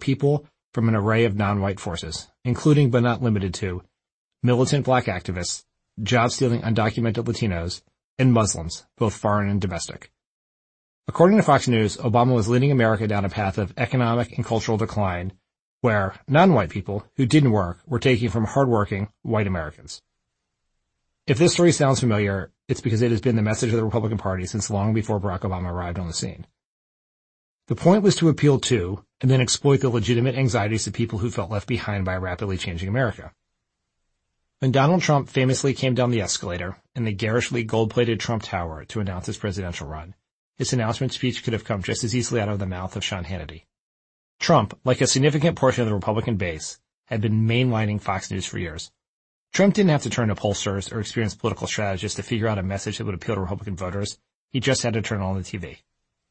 people from an array of non-white forces, including but not limited to militant black activists, job-stealing undocumented Latinos, and Muslims, both foreign and domestic. According to Fox News, Obama was leading America down a path of economic and cultural decline where non-white people who didn't work were taking from hardworking white Americans. If this story sounds familiar, it's because it has been the message of the Republican Party since long before Barack Obama arrived on the scene. The point was to appeal to and then exploit the legitimate anxieties of people who felt left behind by a rapidly changing America. When Donald Trump famously came down the escalator in the garishly gold-plated Trump Tower to announce his presidential run, his announcement speech could have come just as easily out of the mouth of Sean Hannity. Trump, like a significant portion of the Republican base, had been mainlining Fox News for years. Trump didn't have to turn to pollsters or experienced political strategists to figure out a message that would appeal to Republican voters. He just had to turn on the TV.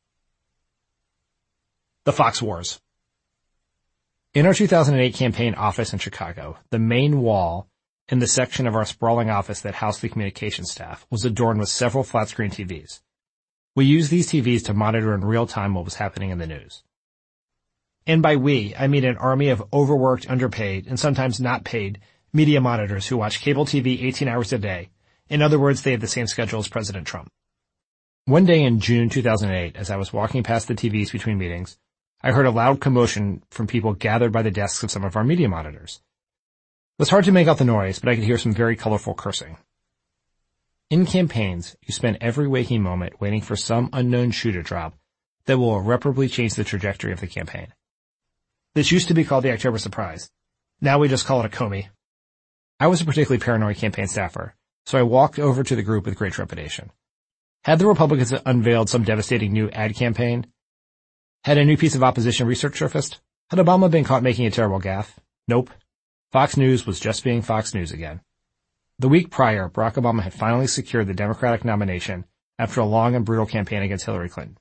The Fox Wars. In our 2008 campaign office in Chicago, the main wall in the section of our sprawling office that housed the communications staff was adorned with several flat-screen TVs. We used these TVs to monitor in real time what was happening in the news. And by we, I mean an army of overworked, underpaid, and sometimes not paid media monitors who watch cable TV 18 hours a day. In other words, they had the same schedule as President Trump. One day in June 2008, as I was walking past the TVs between meetings, I heard a loud commotion from people gathered by the desks of some of our media monitors. It was hard to make out the noise, but I could hear some very colorful cursing. In campaigns, you spend every waking moment waiting for some unknown shoe to drop that will irreparably change the trajectory of the campaign. This used to be called the October surprise. Now we just call it a Comey. I was a particularly paranoid campaign staffer, so I walked over to the group with great trepidation. Had the Republicans unveiled some devastating new ad campaign? Had a new piece of opposition research surfaced? Had Obama been caught making a terrible gaffe? Nope. Fox News was just being Fox News again. The week prior, Barack Obama had finally secured the Democratic nomination after a long and brutal campaign against Hillary Clinton.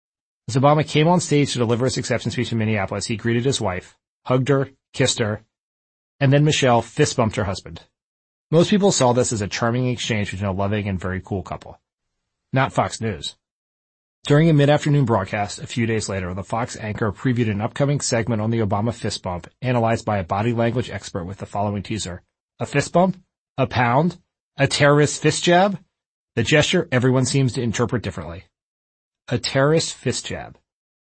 As Obama came on stage to deliver his acceptance speech in Minneapolis, he greeted his wife, hugged her, kissed her, and then Michelle fist-bumped her husband. Most people saw this as a charming exchange between a loving and very cool couple. Not Fox News. During a mid-afternoon broadcast, a few days later, the Fox anchor previewed an upcoming segment on the Obama fist bump, analyzed by a body language expert with the following teaser. A fist bump? A pound? A terrorist fist jab? The gesture everyone seems to interpret differently. A terrorist fist jab.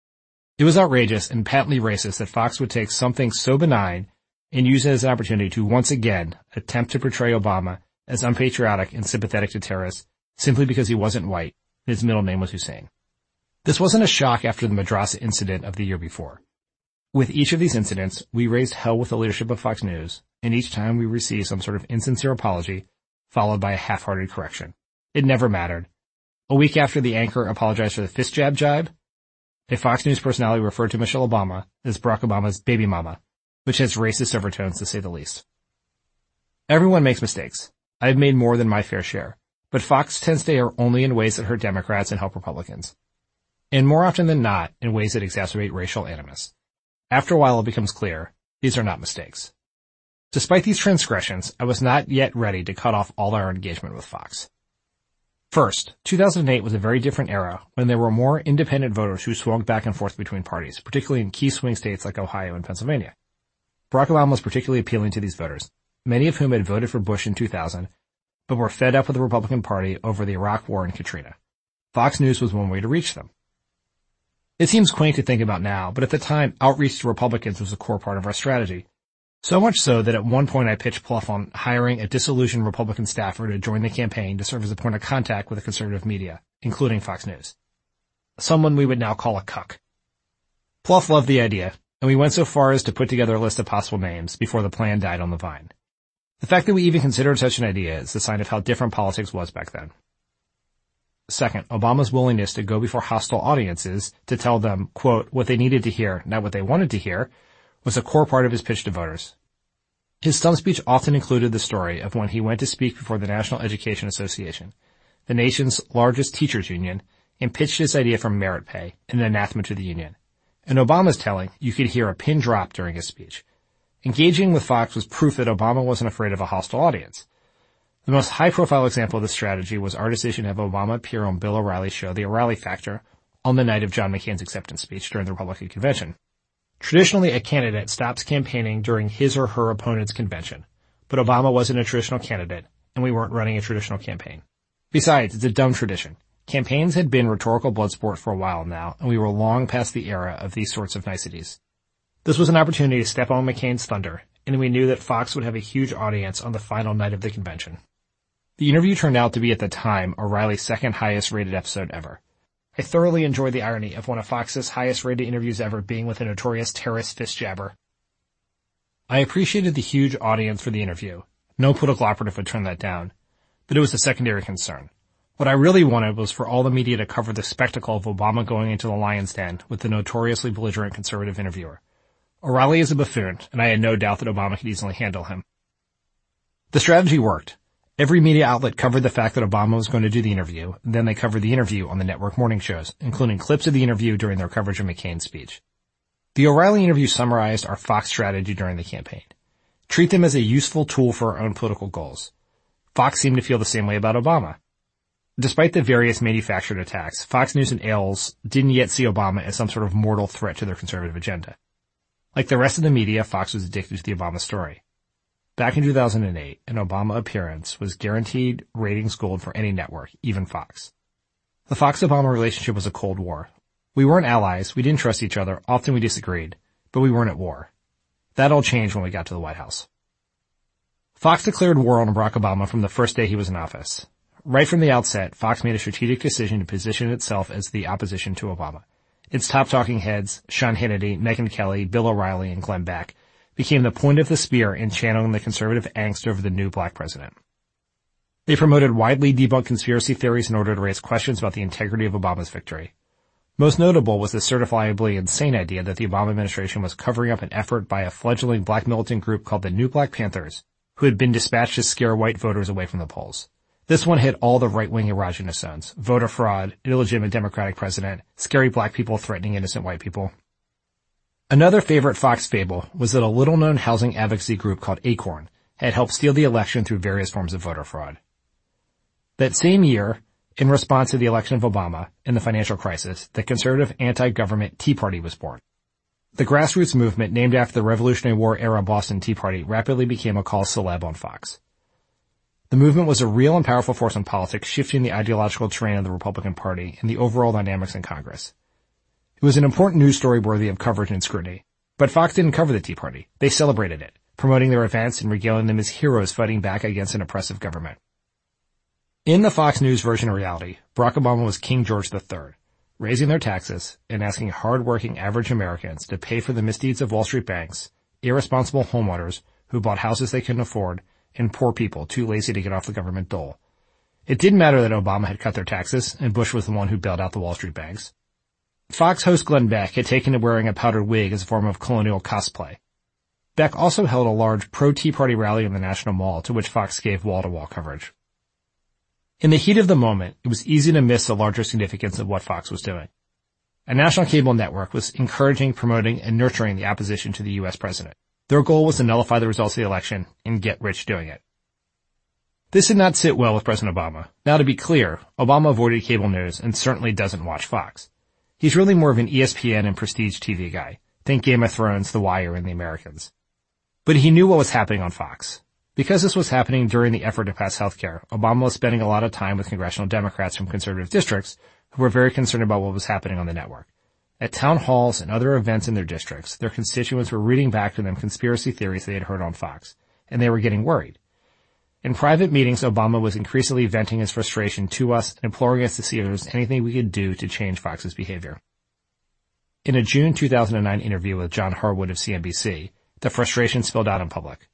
It was outrageous and patently racist that Fox would take something so benign and use it as an opportunity to once again attempt to portray Obama as unpatriotic and sympathetic to terrorists simply because he wasn't white and his middle name was Hussein. This wasn't a shock after the Madrasa incident of the year before. With each of these incidents, we raised hell with the leadership of Fox News, and each time we received some sort of insincere apology, followed by a half-hearted correction. It never mattered. A week after the anchor apologized for the fist jab jibe, a Fox News personality referred to Michelle Obama as Barack Obama's baby mama, which has racist overtones to say the least. Everyone makes mistakes. I've made more than my fair share, but Fox tends to err only in ways that hurt Democrats and help Republicans. And more often than not, in ways that exacerbate racial animus. After a while, it becomes clear, these are not mistakes. Despite these transgressions, I was not yet ready to cut off all our engagement with Fox. First, 2008 was a very different era when there were more independent voters who swung back and forth between parties, particularly in key swing states like Ohio and Pennsylvania. Barack Obama was particularly appealing to these voters, many of whom had voted for Bush in 2000, but were fed up with the Republican Party over the Iraq War and Katrina. Fox News was one way to reach them. It seems quaint to think about now, but at the time, outreach to Republicans was a core part of our strategy. So much so that at one point I pitched Pluff on hiring a disillusioned Republican staffer to join the campaign to serve as a point of contact with the conservative media, including Fox News. Someone we would now call a cuck. Pluff loved the idea, and we went so far as to put together a list of possible names before the plan died on the vine. The fact that we even considered such an idea is a sign of how different politics was back then. Second, Obama's willingness to go before hostile audiences to tell them, quote, what they needed to hear, not what they wanted to hear, was a core part of his pitch to voters. His stump speech often included the story of when he went to speak before the National Education Association, the nation's largest teachers union, and pitched his idea for merit pay, an anathema to the union. In Obama's telling, you could hear a pin drop during his speech. Engaging with Fox was proof that Obama wasn't afraid of a hostile audience. The most high-profile example of this strategy was our decision to have Obama appear on Bill O'Reilly's show, The O'Reilly Factor, on the night of John McCain's acceptance speech during the Republican convention. Traditionally, a candidate stops campaigning during his or her opponent's convention, but Obama wasn't a traditional candidate, and we weren't running a traditional campaign. Besides, it's a dumb tradition. Campaigns had been rhetorical blood sport for a while now, and we were long past the era of these sorts of niceties. This was an opportunity to step on McCain's thunder, and we knew that Fox would have a huge audience on the final night of the convention. The interview turned out to be, at the time, O'Reilly's second highest rated episode ever. I thoroughly enjoyed the irony of one of Fox's highest rated interviews ever being with a notorious terrorist fist jabber. I appreciated the huge audience for the interview. No political operative would turn that down, but it was a secondary concern. What I really wanted was for all the media to cover the spectacle of Obama going into the lion's den with the notoriously belligerent conservative interviewer. O'Reilly is a buffoon, and I had no doubt that Obama could easily handle him. The strategy worked. Every media outlet covered the fact that Obama was going to do the interview, and then they covered the interview on the network morning shows, including clips of the interview during their coverage of McCain's speech. The O'Reilly interview summarized our Fox strategy during the campaign. Treat them as a useful tool for our own political goals. Fox seemed to feel the same way about Obama. Despite the various manufactured attacks, Fox News and AILS didn't yet see Obama as some sort of mortal threat to their conservative agenda. Like the rest of the media, Fox was addicted to the Obama story. Back in 2008, an Obama appearance was guaranteed ratings gold for any network, even Fox. The Fox-Obama relationship was a Cold War. We weren't allies, we didn't trust each other, often we disagreed, but we weren't at war. That all changed when we got to the White House. Fox declared war on Barack Obama from the first day he was in office. Right from the outset, Fox made a strategic decision to position itself as the opposition to Obama. Its top talking heads, Sean Hannity, Megyn Kelly, Bill O'Reilly, and Glenn Beck, became the point of the spear in channeling the conservative angst over the new black president. They promoted widely debunked conspiracy theories in order to raise questions about the integrity of Obama's victory. Most notable was the certifiably insane idea that the Obama administration was covering up an effort by a fledgling black militant group called the New Black Panthers, who had been dispatched to scare white voters away from the polls. This one hit all the right-wing erogenous zones: voter fraud, illegitimate Democratic president, scary black people threatening innocent white people. Another favorite Fox fable was that a little-known housing advocacy group called Acorn had helped steal the election through various forms of voter fraud. That same year, in response to the election of Obama and the financial crisis, the conservative anti-government Tea Party was born. The grassroots movement, named after the Revolutionary War-era Boston Tea Party, rapidly became a call celeb on Fox. The movement was a real and powerful force in politics, shifting the ideological terrain of the Republican Party and the overall dynamics in Congress. It was an important news story worthy of coverage and scrutiny. But Fox didn't cover the Tea Party. They celebrated it, promoting their events and regaling them as heroes fighting back against an oppressive government. In the Fox News version of reality, Barack Obama was King George III, raising their taxes and asking hard-working average Americans to pay for the misdeeds of Wall Street banks, irresponsible homeowners who bought houses they couldn't afford, and poor people too lazy to get off the government dole. It didn't matter that Obama had cut their taxes and Bush was the one who bailed out the Wall Street banks. Fox host Glenn Beck had taken to wearing a powdered wig as a form of colonial cosplay. Beck also held a large pro-Tea Party rally in the National Mall, to which Fox gave wall-to-wall coverage. In the heat of the moment, it was easy to miss the larger significance of what Fox was doing. A national cable network was encouraging, promoting, and nurturing the opposition to the U.S. president. Their goal was to nullify the results of the election and get rich doing it. This did not sit well with President Obama. Now, to be clear, Obama avoided cable news and certainly doesn't watch Fox. He's really more of an ESPN and prestige TV guy. Think Game of Thrones, The Wire, and The Americans. But he knew what was happening on Fox. Because this was happening during the effort to pass health care, Obama was spending a lot of time with congressional Democrats from conservative districts who were very concerned about what was happening on the network. At town halls and other events in their districts, their constituents were reading back to them conspiracy theories they had heard on Fox, and they were getting worried. In private meetings, Obama was increasingly venting his frustration to us and imploring us to see if there was anything we could do to change Fox's behavior. In a June 2009 interview with John Harwood of CNBC, the frustration spilled out in public.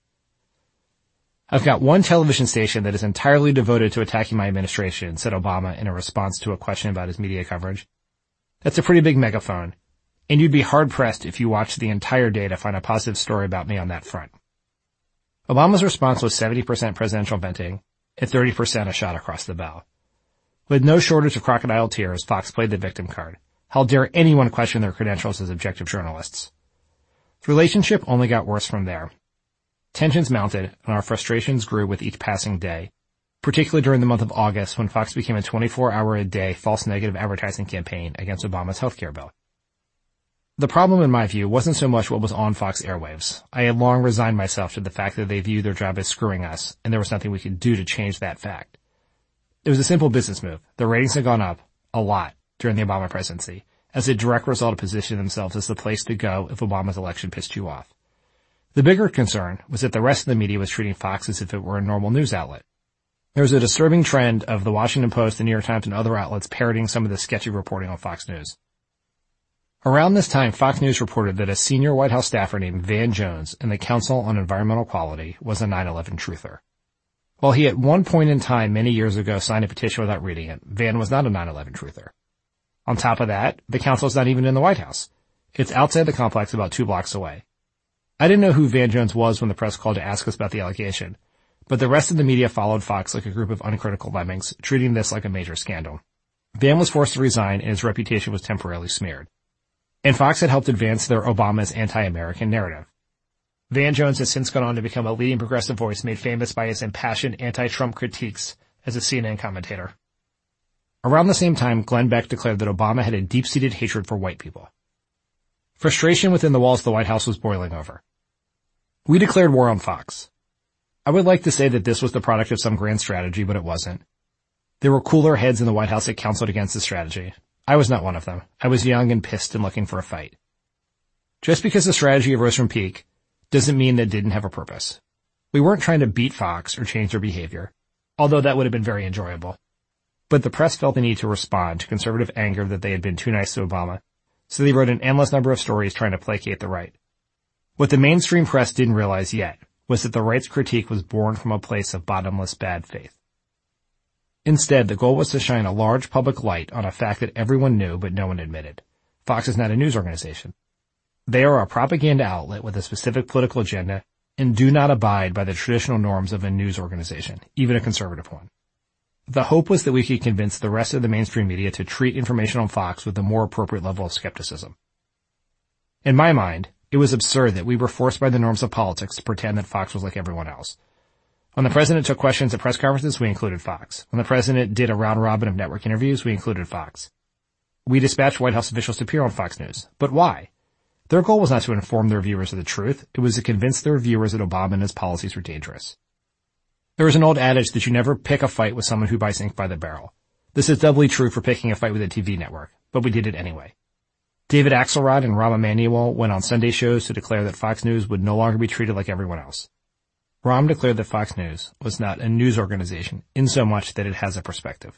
"I've got one television station that is entirely devoted to attacking my administration," said Obama in a response to a question about his media coverage. "That's a pretty big megaphone, and you'd be hard-pressed if you watched the entire day to find a positive story about me on that front." Obama's response was 70% presidential venting and 30% a shot across the bow. With no shortage of crocodile tears, Fox played the victim card. How dare anyone question their credentials as objective journalists? The relationship only got worse from there. Tensions mounted, and our frustrations grew with each passing day, particularly during the month of August when Fox became a 24-hour-a-day false negative advertising campaign against Obama's health care bill. The problem, in my view, wasn't so much what was on Fox airwaves. I had long resigned myself to the fact that they viewed their job as screwing us, and there was nothing we could do to change that fact. It was a simple business move. The ratings had gone up a lot during the Obama presidency, as a direct result of positioning themselves as the place to go if Obama's election pissed you off. The bigger concern was that the rest of the media was treating Fox as if it were a normal news outlet. There was a disturbing trend of the Washington Post, the New York Times, and other outlets parroting some of the sketchy reporting on Fox News. Around this time, Fox News reported that a senior White House staffer named Van Jones in the Council on Environmental Quality was a 9/11 truther. While he at one point in time many years ago signed a petition without reading it, Van was not a 9/11 truther. On top of that, the council is not even in the White House. It's outside the complex about 2 blocks away. I didn't know who Van Jones was when the press called to ask us about the allegation, but the rest of the media followed Fox like a group of uncritical lemmings, treating this like a major scandal. Van was forced to resign and his reputation was temporarily smeared. And Fox had helped advance their Obama's anti-American narrative. Van Jones has since gone on to become a leading progressive voice made famous by his impassioned anti-Trump critiques as a CNN commentator. Around the same time, Glenn Beck declared that Obama had a deep-seated hatred for white people. Frustration within the walls of the White House was boiling over. We declared war on Fox. I would like to say that this was the product of some grand strategy, but it wasn't. There were cooler heads in the White House that counseled against the strategy. I was not one of them. I was young and pissed and looking for a fight. Just because the strategy arose from pique doesn't mean that it didn't have a purpose. We weren't trying to beat Fox or change their behavior, although that would have been very enjoyable. But the press felt the need to respond to conservative anger that they had been too nice to Obama, so they wrote an endless number of stories trying to placate the right. What the mainstream press didn't realize yet was that the right's critique was born from a place of bottomless bad faith. Instead, the goal was to shine a large public light on a fact that everyone knew but no one admitted. Fox is not a news organization. They are a propaganda outlet with a specific political agenda and do not abide by the traditional norms of a news organization, even a conservative one. The hope was that we could convince the rest of the mainstream media to treat information on Fox with a more appropriate level of skepticism. In my mind, it was absurd that we were forced by the norms of politics to pretend that Fox was like everyone else. When the president took questions at press conferences, we included Fox. When the president did a round-robin of network interviews, we included Fox. We dispatched White House officials to appear on Fox News. But why? Their goal was not to inform their viewers of the truth. It was to convince their viewers that Obama and his policies were dangerous. There is an old adage that you never pick a fight with someone who buys ink by the barrel. This is doubly true for picking a fight with a TV network, but we did it anyway. David Axelrod and Rahm Emanuel went on Sunday shows to declare that Fox News would no longer be treated like everyone else. Rahm declared that Fox News was not a news organization in so much that it has a perspective.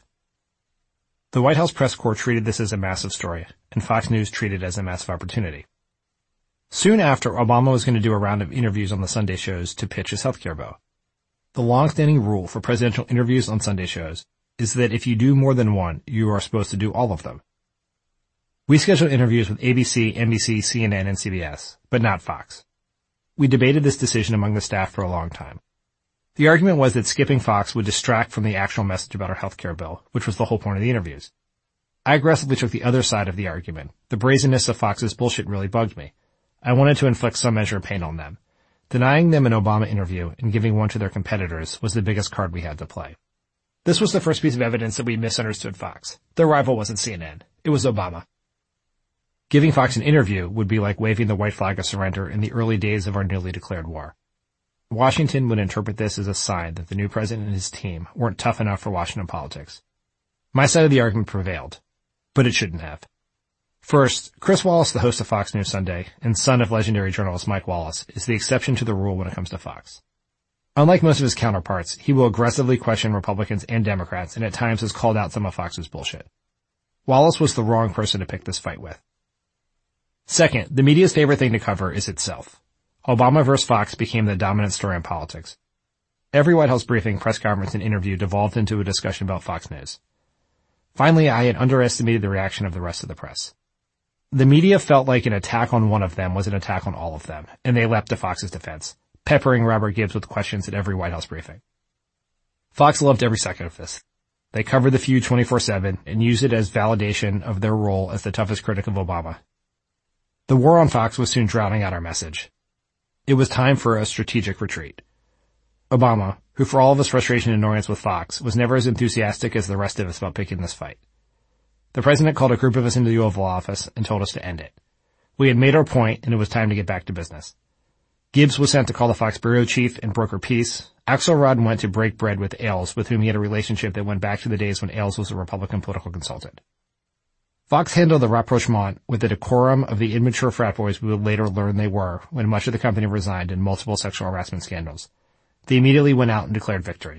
The White House press corps treated this as a massive story, and Fox News treated it as a massive opportunity. Soon after, Obama was going to do a round of interviews on the Sunday shows to pitch his healthcare bill. The long-standing rule for presidential interviews on Sunday shows is that if you do more than one, you are supposed to do all of them. We scheduled interviews with ABC, NBC, CNN, and CBS, but not Fox. We debated this decision among the staff for a long time. The argument was that skipping Fox would distract from the actual message about our healthcare bill, which was the whole point of the interviews. I aggressively took the other side of the argument. The brazenness of Fox's bullshit really bugged me. I wanted to inflict some measure of pain on them. Denying them an Obama interview and giving one to their competitors was the biggest card we had to play. This was the first piece of evidence that we misunderstood Fox. Their rival wasn't CNN. It was Obama. Giving Fox an interview would be like waving the white flag of surrender in the early days of our newly declared war. Washington would interpret this as a sign that the new president and his team weren't tough enough for Washington politics. My side of the argument prevailed, but it shouldn't have. First, Chris Wallace, the host of Fox News Sunday and son of legendary journalist Mike Wallace, is the exception to the rule when it comes to Fox. Unlike most of his counterparts, he will aggressively question Republicans and Democrats and at times has called out some of Fox's bullshit. Wallace was the wrong person to pick this fight with. Second, the media's favorite thing to cover is itself. Obama vs. Fox became the dominant story in politics. Every White House briefing, press conference, and interview devolved into a discussion about Fox News. Finally, I had underestimated the reaction of the rest of the press. The media felt like an attack on one of them was an attack on all of them, and they leapt to Fox's defense, peppering Robert Gibbs with questions at every White House briefing. Fox loved every second of this. They covered the feud 24/7 and used it as validation of their role as the toughest critic of Obama. The war on Fox was soon drowning out our message. It was time for a strategic retreat. Obama, who for all of his frustration and annoyance with Fox, was never as enthusiastic as the rest of us about picking this fight. The president called a group of us into the Oval Office and told us to end it. We had made our point, and it was time to get back to business. Gibbs was sent to call the Fox bureau chief and broker peace. Axelrod went to break bread with Ailes, with whom he had a relationship that went back to the days when Ailes was a Republican political consultant. Fox handled the rapprochement with the decorum of the immature frat boys we would later learn they were when much of the company resigned in multiple sexual harassment scandals. They immediately went out and declared victory.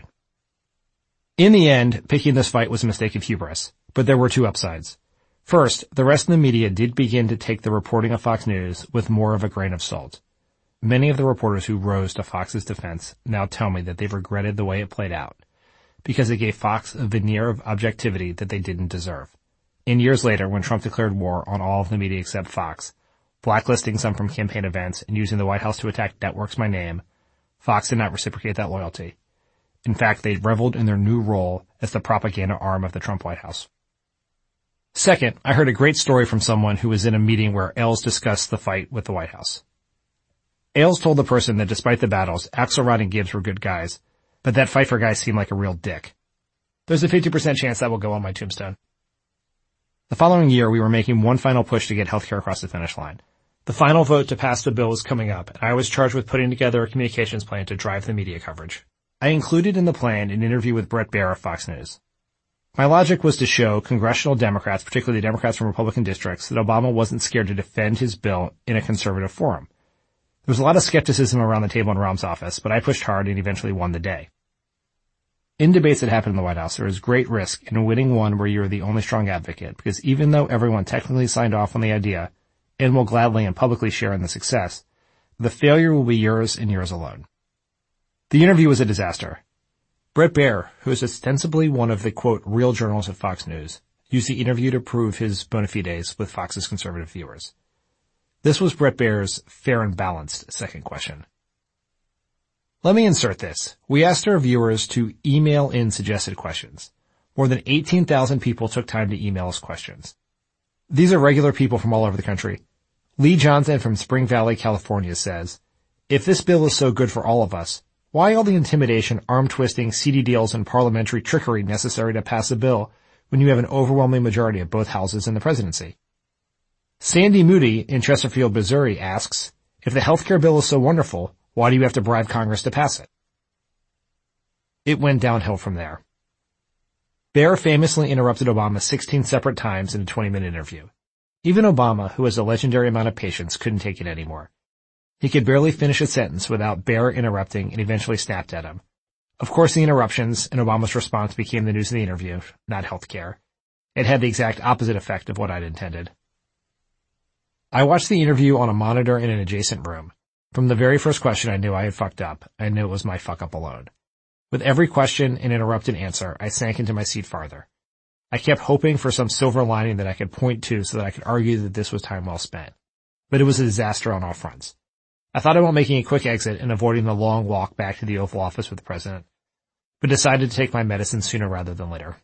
In the end, picking this fight was a mistake of hubris, but there were two upsides. First, the rest of the media did begin to take the reporting of Fox News with more of a grain of salt. Many of the reporters who rose to Fox's defense now tell me that they've regretted the way it played out, because it gave Fox a veneer of objectivity that they didn't deserve. And years later, when Trump declared war on all of the media except Fox, blacklisting some from campaign events and using the White House to attack Network's My Name, Fox did not reciprocate that loyalty. In fact, they reveled in their new role as the propaganda arm of the Trump White House. Second, I heard a great story from someone who was in a meeting where Ailes discussed the fight with the White House. Ailes told the person that despite the battles, Axelrod and Gibbs were good guys, but that Pfeiffer guy seemed like a real dick. There's a 50% chance that will go on my tombstone. The following year, we were making one final push to get healthcare across the finish line. The final vote to pass the bill was coming up, and I was charged with putting together a communications plan to drive the media coverage. I included in the plan an interview with Bret Baier of Fox News. My logic was to show congressional Democrats, particularly Democrats from Republican districts, that Obama wasn't scared to defend his bill in a conservative forum. There was a lot of skepticism around the table in Rahm's office, but I pushed hard and eventually won the day. In debates that happen in the White House, there is great risk in winning one where you are the only strong advocate, because even though everyone technically signed off on the idea and will gladly and publicly share in the success, the failure will be yours and yours alone. The interview was a disaster. Bret Baier, who is ostensibly one of the, quote, real journalists at Fox News, used the interview to prove his bona fides with Fox's conservative viewers. This was Bret Baier's fair and balanced second question. Let me insert this. We asked our viewers to email in suggested questions. More than 18,000 people took time to email us questions. These are regular people from all over the country. Lee Johnson from Spring Valley, California says, if this bill is so good for all of us, why all the intimidation, arm-twisting, seedy deals, and parliamentary trickery necessary to pass a bill when you have an overwhelming majority of both houses in the presidency? Sandy Moody in Chesterfield, Missouri asks, if the healthcare bill is so wonderful, why do you have to bribe Congress to pass it? It went downhill from there. Baier famously interrupted Obama 16 separate times in a 20-minute interview. Even Obama, who has a legendary amount of patience, couldn't take it anymore. He could barely finish a sentence without Baier interrupting and eventually snapped at him. Of course, the interruptions and Obama's response became the news of the interview, not healthcare. It had the exact opposite effect of what I'd intended. I watched the interview on a monitor in an adjacent room. From the very first question, I knew I had fucked up. I knew it was my fuck up alone. With every question and interrupted answer, I sank into my seat farther. I kept hoping for some silver lining that I could point to so that I could argue that this was time well spent. But it was a disaster on all fronts. I thought about making a quick exit and avoiding the long walk back to the Oval Office with the president, but decided to take my medicine sooner rather than later.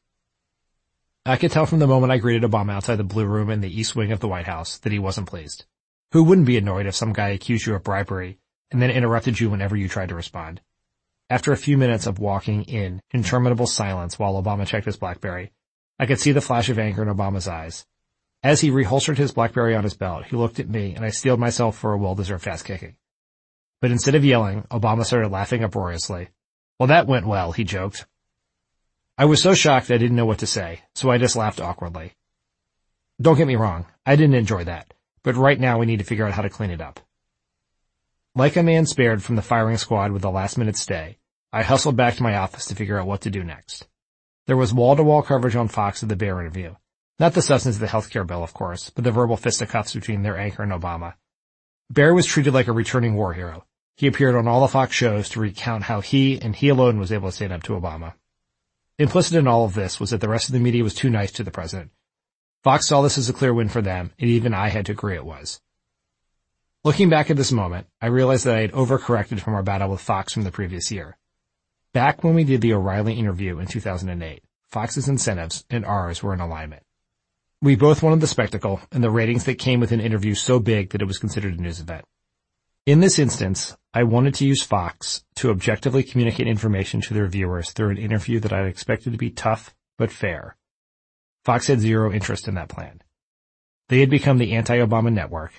I could tell from the moment I greeted Obama outside the Blue Room in the East Wing of the White House that he wasn't pleased. Who wouldn't be annoyed if some guy accused you of bribery and then interrupted you whenever you tried to respond? After a few minutes of walking in interminable silence while Obama checked his BlackBerry, I could see the flash of anger in Obama's eyes. As he reholstered his BlackBerry on his belt, he looked at me and I steeled myself for a well-deserved fast kicking. But instead of yelling, Obama started laughing uproariously. Well, that went well, he joked. I was so shocked I didn't know what to say, so I just laughed awkwardly. Don't get me wrong, I didn't enjoy that, but right now we need to figure out how to clean it up. Like a man spared from the firing squad with a last-minute stay, I hustled back to my office to figure out what to do next. There was wall-to-wall coverage on Fox of the Baier interview. Not the substance of the healthcare bill, of course, but the verbal fisticuffs between their anchor and Obama. Baier was treated like a returning war hero. He appeared on all the Fox shows to recount how he and he alone was able to stand up to Obama. Implicit in all of this was that the rest of the media was too nice to the president. Fox saw this as a clear win for them, and even I had to agree it was. Looking back at this moment, I realized that I had overcorrected from our battle with Fox from the previous year. Back when we did the O'Reilly interview in 2008, Fox's incentives and ours were in alignment. We both wanted the spectacle and the ratings that came with an interview so big that it was considered a news event. In this instance, I wanted to use Fox to objectively communicate information to their viewers through an interview that I expected to be tough but fair. Fox had zero interest in that plan. They had become the anti-Obama network,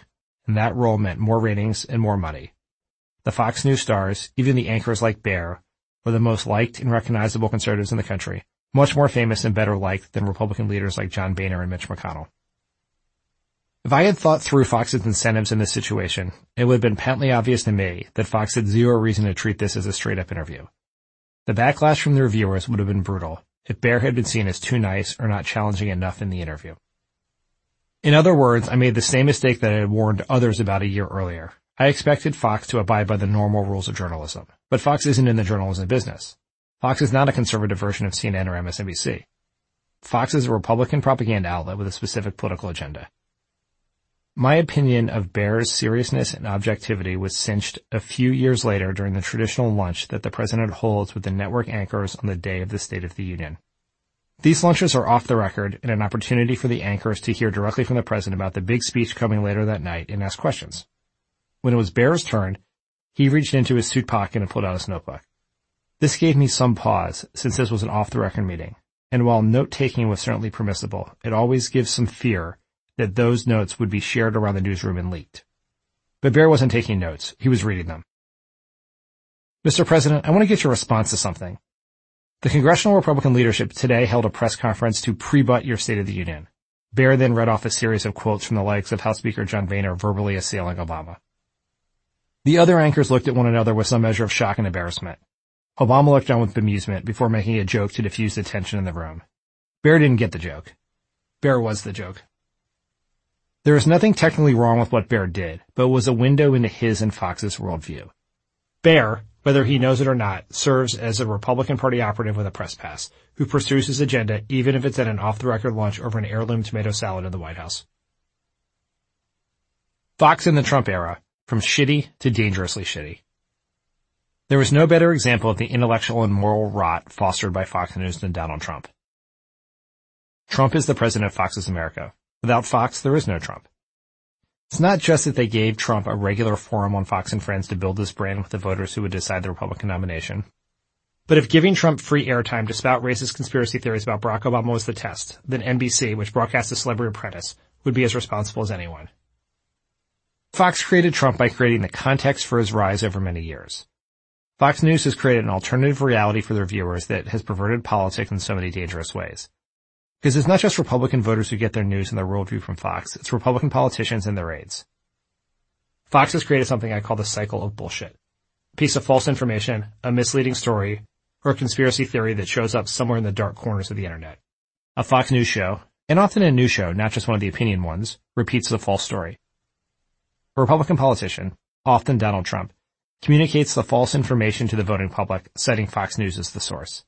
and that role meant more ratings and more money. The Fox News stars, even the anchors like Baier, were the most liked and recognizable conservatives in the country, much more famous and better liked than Republican leaders like John Boehner and Mitch McConnell. If I had thought through Fox's incentives in this situation, it would have been patently obvious to me that Fox had zero reason to treat this as a straight-up interview. The backlash from the reviewers would have been brutal if Baier had been seen as too nice or not challenging enough in the interview. In other words, I made the same mistake that I had warned others about a year earlier. I expected Fox to abide by the normal rules of journalism, but Fox isn't in the journalism business. Fox is not a conservative version of CNN or MSNBC. Fox is a Republican propaganda outlet with a specific political agenda. My opinion of Baier's seriousness and objectivity was cinched a few years later during the traditional lunch that the president holds with the network anchors on the day of the State of the Union. These lunches are off the record and an opportunity for the anchors to hear directly from the president about the big speech coming later that night and ask questions. When it was Baier's turn, he reached into his suit pocket and pulled out his notebook. This gave me some pause, since this was an off-the-record meeting, and while note-taking was certainly permissible, it always gives some fear that those notes would be shared around the newsroom and leaked. But Baier wasn't taking notes. He was reading them. Mr. President, I want to get your response to something. The congressional Republican leadership today held a press conference to pre-butt your State of the Union. Baier then read off a series of quotes from the likes of House Speaker John Boehner verbally assailing Obama. The other anchors looked at one another with some measure of shock and embarrassment. Obama looked on with bemusement before making a joke to diffuse the tension in the room. Baier didn't get the joke. Baier was the joke. There is nothing technically wrong with what Baier did, but it was a window into his and Fox's worldview. Baier, whether he knows it or not, serves as a Republican Party operative with a press pass, who pursues his agenda even if it's at an off-the-record lunch over an heirloom tomato salad in the White House. Fox in the Trump era, from shitty to dangerously shitty. There was no better example of the intellectual and moral rot fostered by Fox News than Donald Trump. Trump is the president of Fox's America. Without Fox, there is no Trump. It's not just that they gave Trump a regular forum on Fox and Friends to build this brand with the voters who would decide the Republican nomination. But if giving Trump free airtime to spout racist conspiracy theories about Barack Obama was the test, then NBC, which broadcasts The Celebrity Apprentice, would be as responsible as anyone. Fox created Trump by creating the context for his rise over many years. Fox News has created an alternative reality for their viewers that has perverted politics in so many dangerous ways. Because it's not just Republican voters who get their news and their worldview from Fox, it's Republican politicians and their aides. Fox has created something I call the cycle of bullshit. A piece of false information, a misleading story, or a conspiracy theory that shows up somewhere in the dark corners of the internet. A Fox News show, and often a news show, not just one of the opinion ones, repeats the false story. A Republican politician, often Donald Trump, communicates the false information to the voting public, citing Fox News as the source.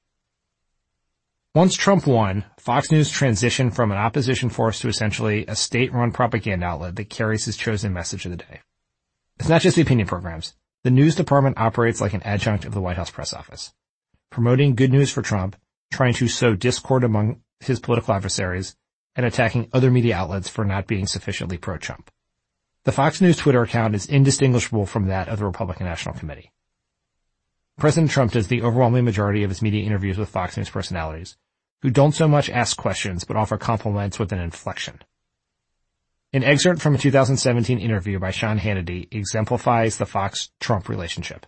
Once Trump won, Fox News transitioned from an opposition force to essentially a state-run propaganda outlet that carries his chosen message of the day. It's not just the opinion programs. The news department operates like an adjunct of the White House press office, promoting good news for Trump, trying to sow discord among his political adversaries, and attacking other media outlets for not being sufficiently pro-Trump. The Fox News Twitter account is indistinguishable from that of the Republican National Committee. President Trump does the overwhelming majority of his media interviews with Fox News personalities, who don't so much ask questions but offer compliments with an inflection. An excerpt from a 2017 interview by Sean Hannity exemplifies the Fox-Trump relationship.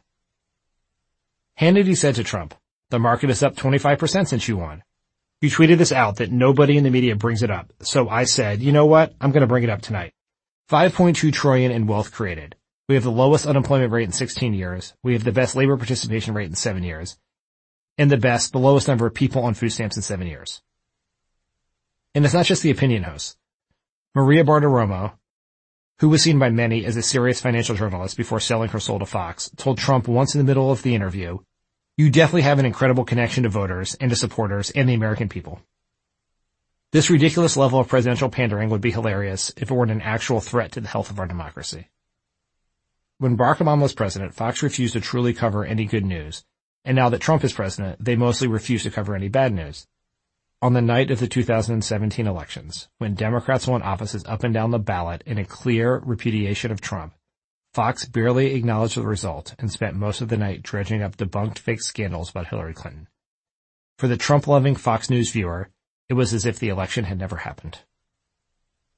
Hannity said to Trump, "The market is up 25% since you won. You tweeted this out that nobody in the media brings it up, so I said, you know what, I'm going to bring it up tonight. 5.2 trillion in wealth created. We have the lowest unemployment rate in 16 years. We have the best labor participation rate in 7 years. And the lowest number of people on food stamps in 7 years." And it's not just the opinion hosts. Maria Bartiromo, who was seen by many as a serious financial journalist before selling her soul to Fox, told Trump once in the middle of the interview, "You definitely have an incredible connection to voters and to supporters and the American people." This ridiculous level of presidential pandering would be hilarious if it weren't an actual threat to the health of our democracy. When Barack Obama was president, Fox refused to truly cover any good news. And now that Trump is president, they mostly refuse to cover any bad news. On the night of the 2017 elections, when Democrats won offices up and down the ballot in a clear repudiation of Trump, Fox barely acknowledged the result and spent most of the night dredging up debunked fake scandals about Hillary Clinton. For the Trump-loving Fox News viewer, it was as if the election had never happened.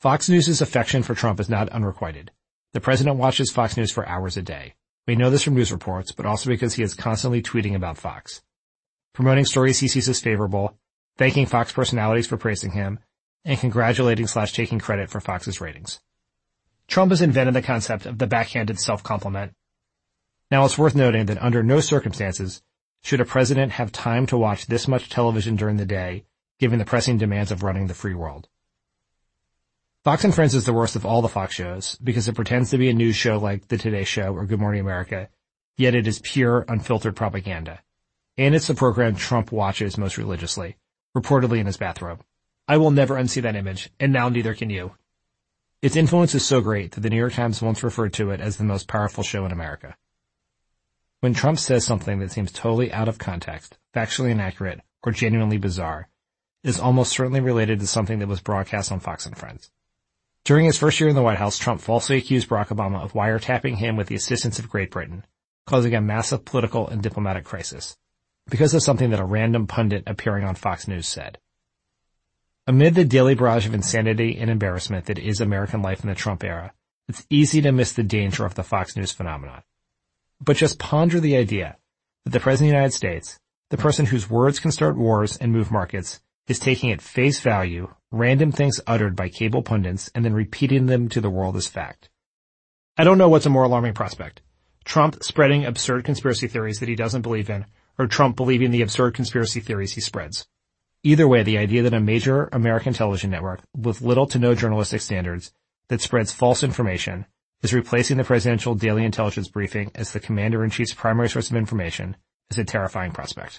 Fox News' affection for Trump is not unrequited. The president watches Fox News for hours a day. We know this from news reports, but also because he is constantly tweeting about Fox, promoting stories he sees as favorable, thanking Fox personalities for praising him, and congratulating/taking credit for Fox's ratings. Trump has invented the concept of the backhanded self-compliment. Now it's worth noting that under no circumstances should a president have time to watch this much television during the day, given the pressing demands of running the free world. Fox and Friends is the worst of all the Fox shows because it pretends to be a news show like The Today Show or Good Morning America, yet it is pure, unfiltered propaganda. And it's the program Trump watches most religiously, reportedly in his bathrobe. I will never unsee that image, and now neither can you. Its influence is so great that the New York Times once referred to it as the most powerful show in America. When Trump says something that seems totally out of context, factually inaccurate, or genuinely bizarre, it is almost certainly related to something that was broadcast on Fox and Friends. During his first year in the White House, Trump falsely accused Barack Obama of wiretapping him with the assistance of Great Britain, causing a massive political and diplomatic crisis, because of something that a random pundit appearing on Fox News said. Amid the daily barrage of insanity and embarrassment that is American life in the Trump era, it's easy to miss the danger of the Fox News phenomenon. But just ponder the idea that the President of the United States, the person whose words can start wars and move markets, is taking at face value random things uttered by cable pundits and then repeating them to the world as fact. I don't know what's a more alarming prospect. Trump spreading absurd conspiracy theories that he doesn't believe in, or Trump believing the absurd conspiracy theories he spreads. Either way, the idea that a major American television network with little to no journalistic standards that spreads false information is replacing the presidential daily intelligence briefing as the commander-in-chief's primary source of information is a terrifying prospect.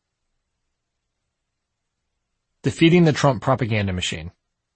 Defeating the Trump propaganda machine.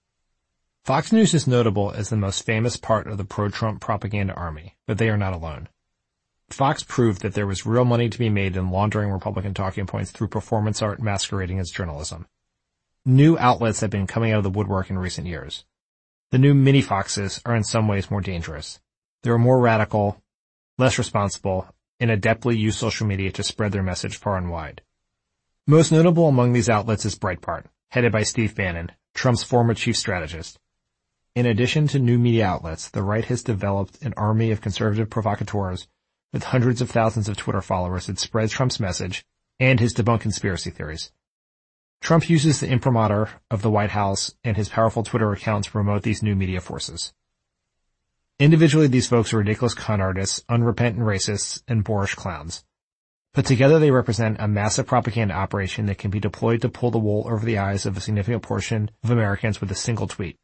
Fox News is notable as the most famous part of the pro-Trump propaganda army, but they are not alone. Fox proved that there was real money to be made in laundering Republican talking points through performance art masquerading as journalism. New outlets have been coming out of the woodwork in recent years. The new mini-Foxes are in some ways more dangerous. They are more radical, less responsible, and adeptly use social media to spread their message far and wide. Most notable among these outlets is Breitbart, headed by Steve Bannon, Trump's former chief strategist. In addition to new media outlets, the right has developed an army of conservative provocateurs with hundreds of thousands of Twitter followers that spread Trump's message and his debunked conspiracy theories. Trump uses the imprimatur of the White House and his powerful Twitter account to promote these new media forces. Individually, these folks are ridiculous con artists, unrepentant racists, and boorish clowns. But together they represent a massive propaganda operation that can be deployed to pull the wool over the eyes of a significant portion of Americans with a single tweet.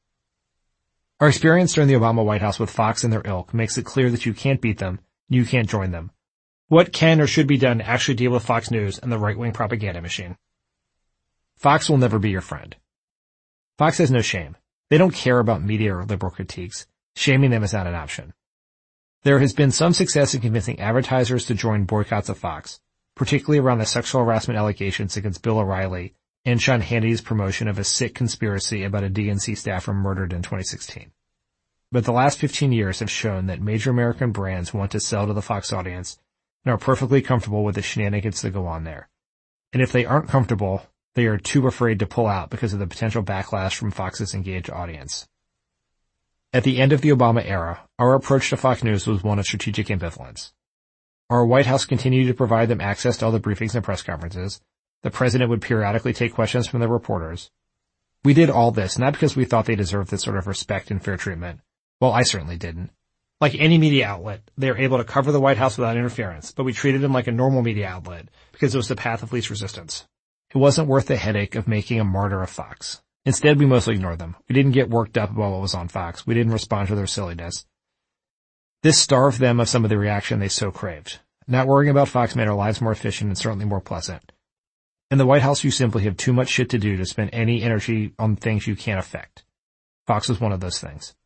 Our experience during the Obama White House with Fox and their ilk makes it clear that you can't beat them, and you can't join them. What can or should be done to actually deal with Fox News and the right-wing propaganda machine? Fox will never be your friend. Fox has no shame. They don't care about media or liberal critiques. Shaming them is not an option. There has been some success in convincing advertisers to join boycotts of Fox, particularly around the sexual harassment allegations against Bill O'Reilly and Sean Hannity's promotion of a sick conspiracy about a DNC staffer murdered in 2016. But the last 15 years have shown that major American brands want to sell to the Fox audience and are perfectly comfortable with the shenanigans that go on there. And if they aren't comfortable, they are too afraid to pull out because of the potential backlash from Fox's engaged audience. At the end of the Obama era, our approach to Fox News was one of strategic ambivalence. Our White House continued to provide them access to all the briefings and press conferences. The president would periodically take questions from the reporters. We did all this not because we thought they deserved this sort of respect and fair treatment. Well, I certainly didn't. Like any media outlet, they are able to cover the White House without interference, but we treated them like a normal media outlet because it was the path of least resistance. It wasn't worth the headache of making a martyr of Fox. Instead, we mostly ignored them. We didn't get worked up about what was on Fox. We didn't respond to their silliness. This starved them of some of the reaction they so craved. Not worrying about Fox made our lives more efficient and certainly more pleasant. In the White House, you simply have too much shit to do to spend any energy on things you can't affect. Fox was one of those things.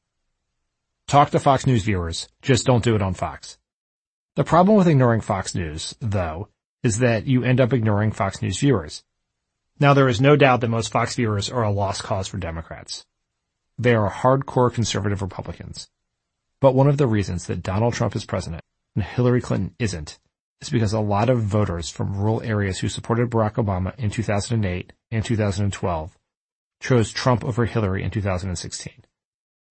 Talk to Fox News viewers. Just don't do it on Fox. The problem with ignoring Fox News, though, is that you end up ignoring Fox News viewers. Now, there is no doubt that most Fox viewers are a lost cause for Democrats. They are hardcore conservative Republicans. But one of the reasons that Donald Trump is president and Hillary Clinton isn't is because a lot of voters from rural areas who supported Barack Obama in 2008 and 2012 chose Trump over Hillary in 2016.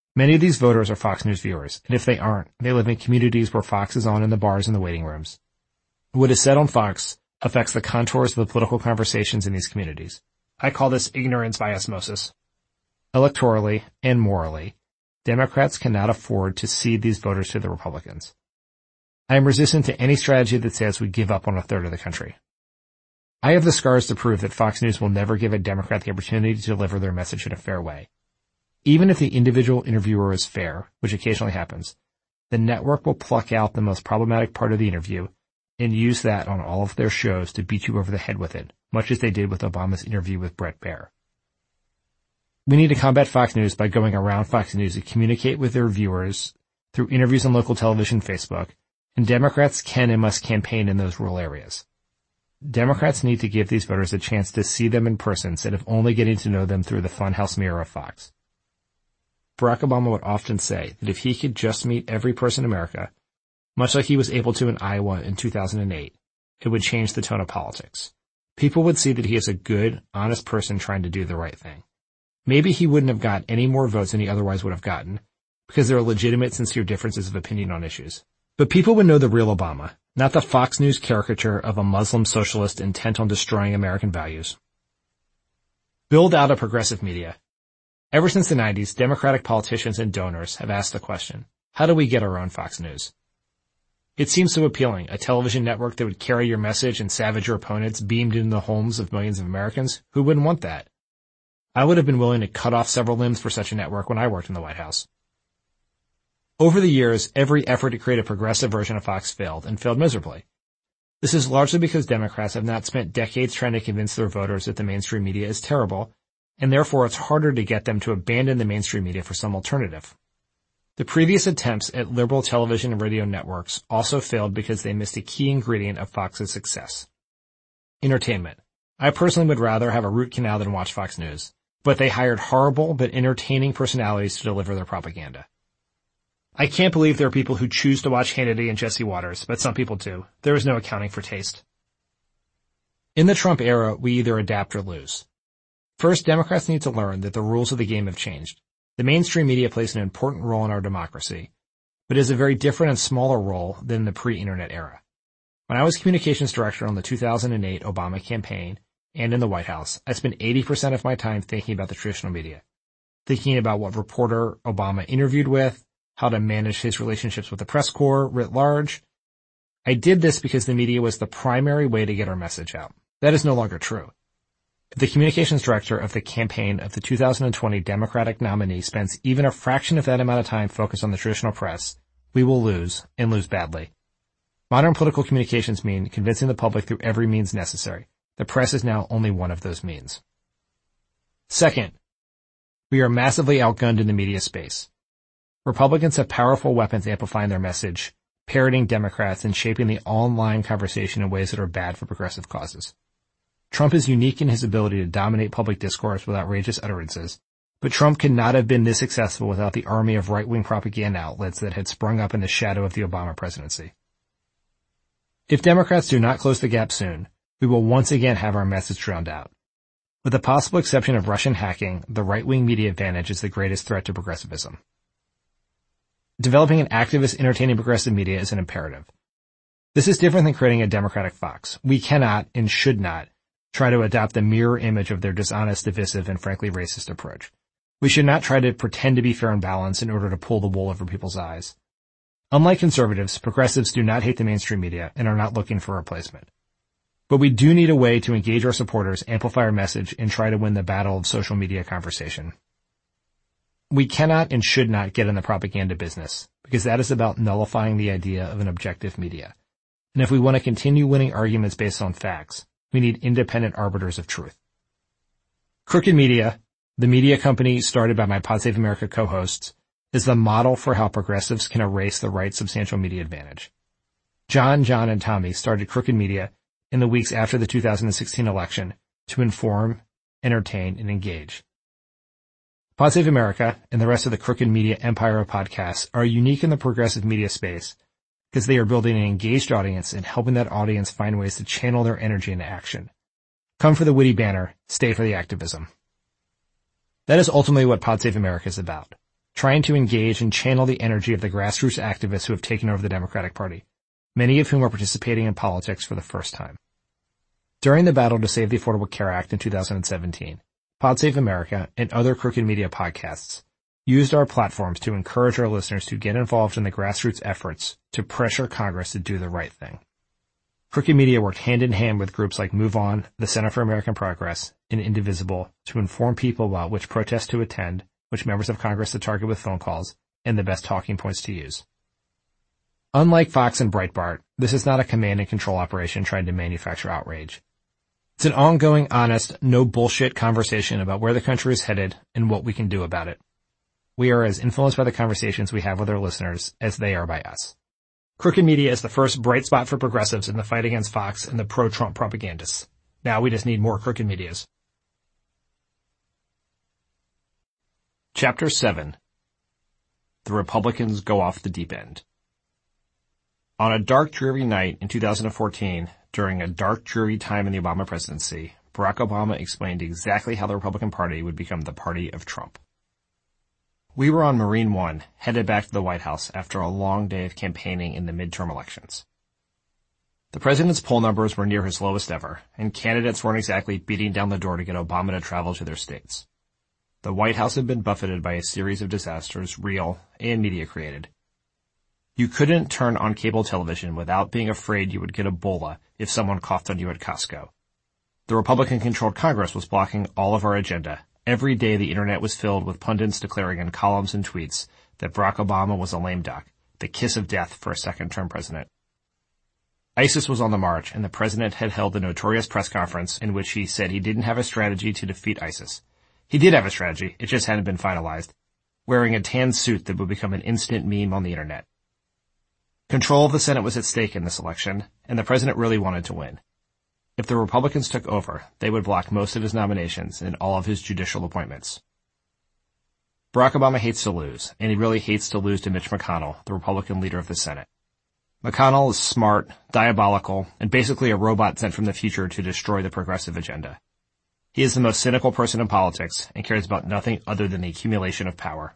Many of these voters are Fox News viewers, and if they aren't, they live in communities where Fox is on in the bars and the waiting rooms. What is said on Fox affects the contours of the political conversations in these communities. I call this ignorance by osmosis. Electorally and morally, Democrats cannot afford to cede these voters to the Republicans. I am resistant to any strategy that says we give up on a third of the country. I have the scars to prove that Fox News will never give a Democrat the opportunity to deliver their message in a fair way. Even if the individual interviewer is fair, which occasionally happens, the network will pluck out the most problematic part of the interview and use that on all of their shows to beat you over the head with it, much as they did with Obama's interview with Bret Baier. We need to combat Fox News by going around Fox News to communicate with their viewers through interviews on local television and Facebook, and Democrats can and must campaign in those rural areas. Democrats need to give these voters a chance to see them in person instead of only getting to know them through the funhouse mirror of Fox. Barack Obama would often say that if he could just meet every person in America, much like he was able to in Iowa in 2008, it would change the tone of politics. People would see that he is a good, honest person trying to do the right thing. Maybe he wouldn't have got any more votes than he otherwise would have gotten, because there are legitimate, sincere differences of opinion on issues. But people would know the real Obama, not the Fox News caricature of a Muslim socialist intent on destroying American values. Build out a progressive media. Ever since the 90s, Democratic politicians and donors have asked the question, how do we get our own Fox News? It seems so appealing, a television network that would carry your message and savage your opponents beamed into the homes of millions of Americans. Who wouldn't want that? I would have been willing to cut off several limbs for such a network when I worked in the White House. Over the years, every effort to create a progressive version of Fox failed, and failed miserably. This is largely because Democrats have not spent decades trying to convince their voters that the mainstream media is terrible, and therefore it's harder to get them to abandon the mainstream media for some alternative. The previous attempts at liberal television and radio networks also failed because they missed a key ingredient of Fox's success: entertainment. I personally would rather have a root canal than watch Fox News, but they hired horrible but entertaining personalities to deliver their propaganda. I can't believe there are people who choose to watch Hannity and Jesse Waters, but some people do. There is no accounting for taste. In the Trump era, we either adapt or lose. First, Democrats need to learn that the rules of the game have changed. The mainstream media plays an important role in our democracy, but is a very different and smaller role than the pre-internet era. When I was communications director on the 2008 Obama campaign and in the White House, I spent 80% of my time thinking about the traditional media, thinking about what reporter Obama interviewed with, how to manage his relationships with the press corps writ large. I did this because the media was the primary way to get our message out. That is no longer true. If the communications director of the campaign of the 2020 Democratic nominee spends even a fraction of that amount of time focused on the traditional press, we will lose, and lose badly. Modern political communications mean convincing the public through every means necessary. The press is now only one of those means. Second, we are massively outgunned in the media space. Republicans have powerful weapons amplifying their message, parroting Democrats, and shaping the online conversation in ways that are bad for progressive causes. Trump is unique in his ability to dominate public discourse with outrageous utterances, but Trump could not have been this successful without the army of right-wing propaganda outlets that had sprung up in the shadow of the Obama presidency. If Democrats do not close the gap soon, we will once again have our message drowned out. With the possible exception of Russian hacking, the right-wing media advantage is the greatest threat to progressivism. Developing an activist, entertaining progressive media is an imperative. This is different than creating a Democratic Fox. We cannot and should not try to adopt the mirror image of their dishonest, divisive, and frankly racist approach. We should not try to pretend to be fair and balanced in order to pull the wool over people's eyes. Unlike conservatives, progressives do not hate the mainstream media and are not looking for a replacement. But we do need a way to engage our supporters, amplify our message, and try to win the battle of social media conversation. We cannot and should not get in the propaganda business, because that is about nullifying the idea of an objective media. And if we want to continue winning arguments based on facts, we need independent arbiters of truth. Crooked Media, the media company started by my Pod Save America co-hosts, is the model for how progressives can erase the right substantial media advantage. John, and Tommy started Crooked Media in the weeks after the 2016 election to inform, entertain, and engage. Pod Save America and the rest of the Crooked Media empire of podcasts are unique in the progressive media space because they are building an engaged audience and helping that audience find ways to channel their energy into action. Come for the witty banner, stay for the activism. That is ultimately what Pod Save America is about. trying to engage and channel the energy of the grassroots activists who have taken over the Democratic Party, many of whom are participating in politics for the first time. During the battle to save the Affordable Care Act in 2017, Pod Save America and other Crooked Media podcasts used our platforms to encourage our listeners to get involved in the grassroots efforts to pressure Congress to do the right thing. Crooked Media worked hand in hand with groups like Move On, the Center for American Progress, and Indivisible to inform people about which protests to attend, which members of Congress to target with phone calls, and the best talking points to use. Unlike Fox and Breitbart, this is not a command and control operation trying to manufacture outrage. It's an ongoing, honest, no bullshit conversation about where the country is headed and what we can do about it. We are as influenced by the conversations we have with our listeners as they are by us. Crooked Media is the first bright spot for progressives in the fight against Fox and the pro-Trump propagandists. Now we just need more Crooked Medias. Chapter 7. The Republicans Go Off the Deep End. On a dark, dreary night in 2014, during a dark, dreary time in the Obama presidency, Barack Obama explained exactly how the Republican Party would become the party of Trump. We were on Marine One, headed back to the White House after a long day of campaigning in the midterm elections. The president's poll numbers were near his lowest ever, and candidates weren't exactly beating down the door to get Obama to travel to their states. The White House had been buffeted by a series of disasters, real and media created. You couldn't turn on cable television without being afraid you would get Ebola if someone coughed on you at Costco. The Republican-controlled Congress was blocking all of our agenda. Every day the internet was filled with pundits declaring in columns and tweets that Barack Obama was a lame duck, the kiss of death for a second-term president. ISIS was on the march, and the president had held the notorious press conference in which he said he didn't have a strategy to defeat ISIS. He did have a strategy, it just hadn't been finalized, wearing a tan suit that would become an instant meme on the internet. Control of the Senate was at stake in this election, and the president really wanted to win. If the Republicans took over, they would block most of his nominations and all of his judicial appointments. Barack Obama hates to lose, and he really hates to lose to Mitch McConnell, the Republican leader of the Senate. McConnell is smart, diabolical, and basically a robot sent from the future to destroy the progressive agenda. He is the most cynical person in politics and cares about nothing other than the accumulation of power.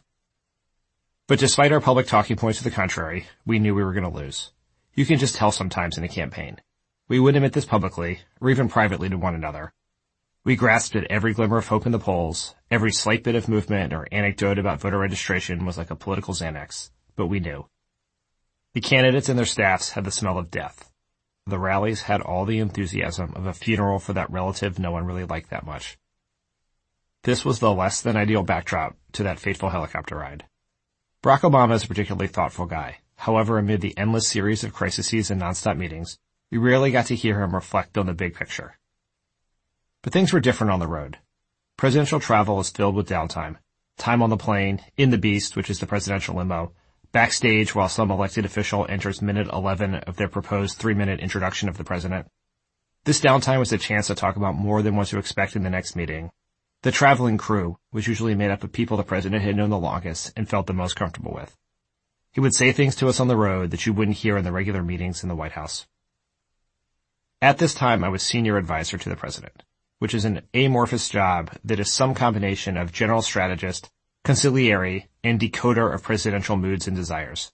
But despite our public talking points to the contrary, we knew we were going to lose. You can just tell sometimes in a campaign. We wouldn't admit this publicly, or even privately to one another. We grasped at every glimmer of hope in the polls. Every slight bit of movement or anecdote about voter registration was like a political Xanax, but we knew. The candidates and their staffs had the smell of death. The rallies had all the enthusiasm of a funeral for that relative no one really liked that much. This was the less than ideal backdrop to that fateful helicopter ride. Barack Obama is a particularly thoughtful guy. However, amid the endless series of crises and nonstop meetings, we rarely got to hear him reflect on the big picture. But things were different on the road. Presidential travel is filled with downtime. Time on the plane, in the Beast, which is the presidential limo, backstage while some elected official enters minute 11 of their proposed 3-minute introduction of the president. This downtime was a chance to talk about more than what to expect in the next meeting. The traveling crew was usually made up of people the president had known the longest and felt the most comfortable with. He would say things to us on the road that you wouldn't hear in the regular meetings in the White House. At this time, I was senior advisor to the president, which is an amorphous job that is some combination of general strategist, conciliary, and decoder of presidential moods and desires.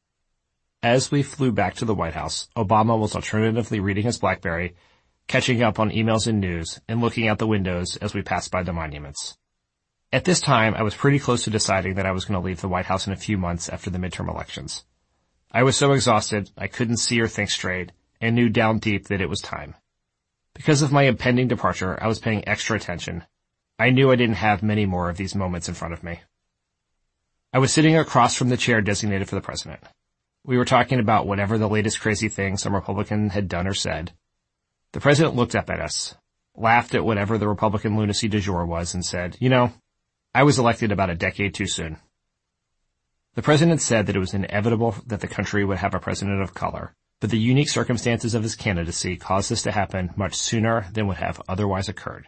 As we flew back to the White House, Obama was alternatively reading his BlackBerry, catching up on emails and news, and looking out the windows as we passed by the monuments. At this time, I was pretty close to deciding that I was going to leave the White House in a few months after the midterm elections. I was so exhausted, I couldn't see or think straight, and knew down deep that it was time. Because of my impending departure, I was paying extra attention. I knew I didn't have many more of these moments in front of me. I was sitting across from the chair designated for the president. We were talking about whatever the latest crazy thing some Republican had done or said. The president looked up at us, laughed at whatever the Republican lunacy du jour was, and said, "You know, I was elected about a decade too soon." The president said that it was inevitable that the country would have a president of color, but the unique circumstances of his candidacy caused this to happen much sooner than would have otherwise occurred.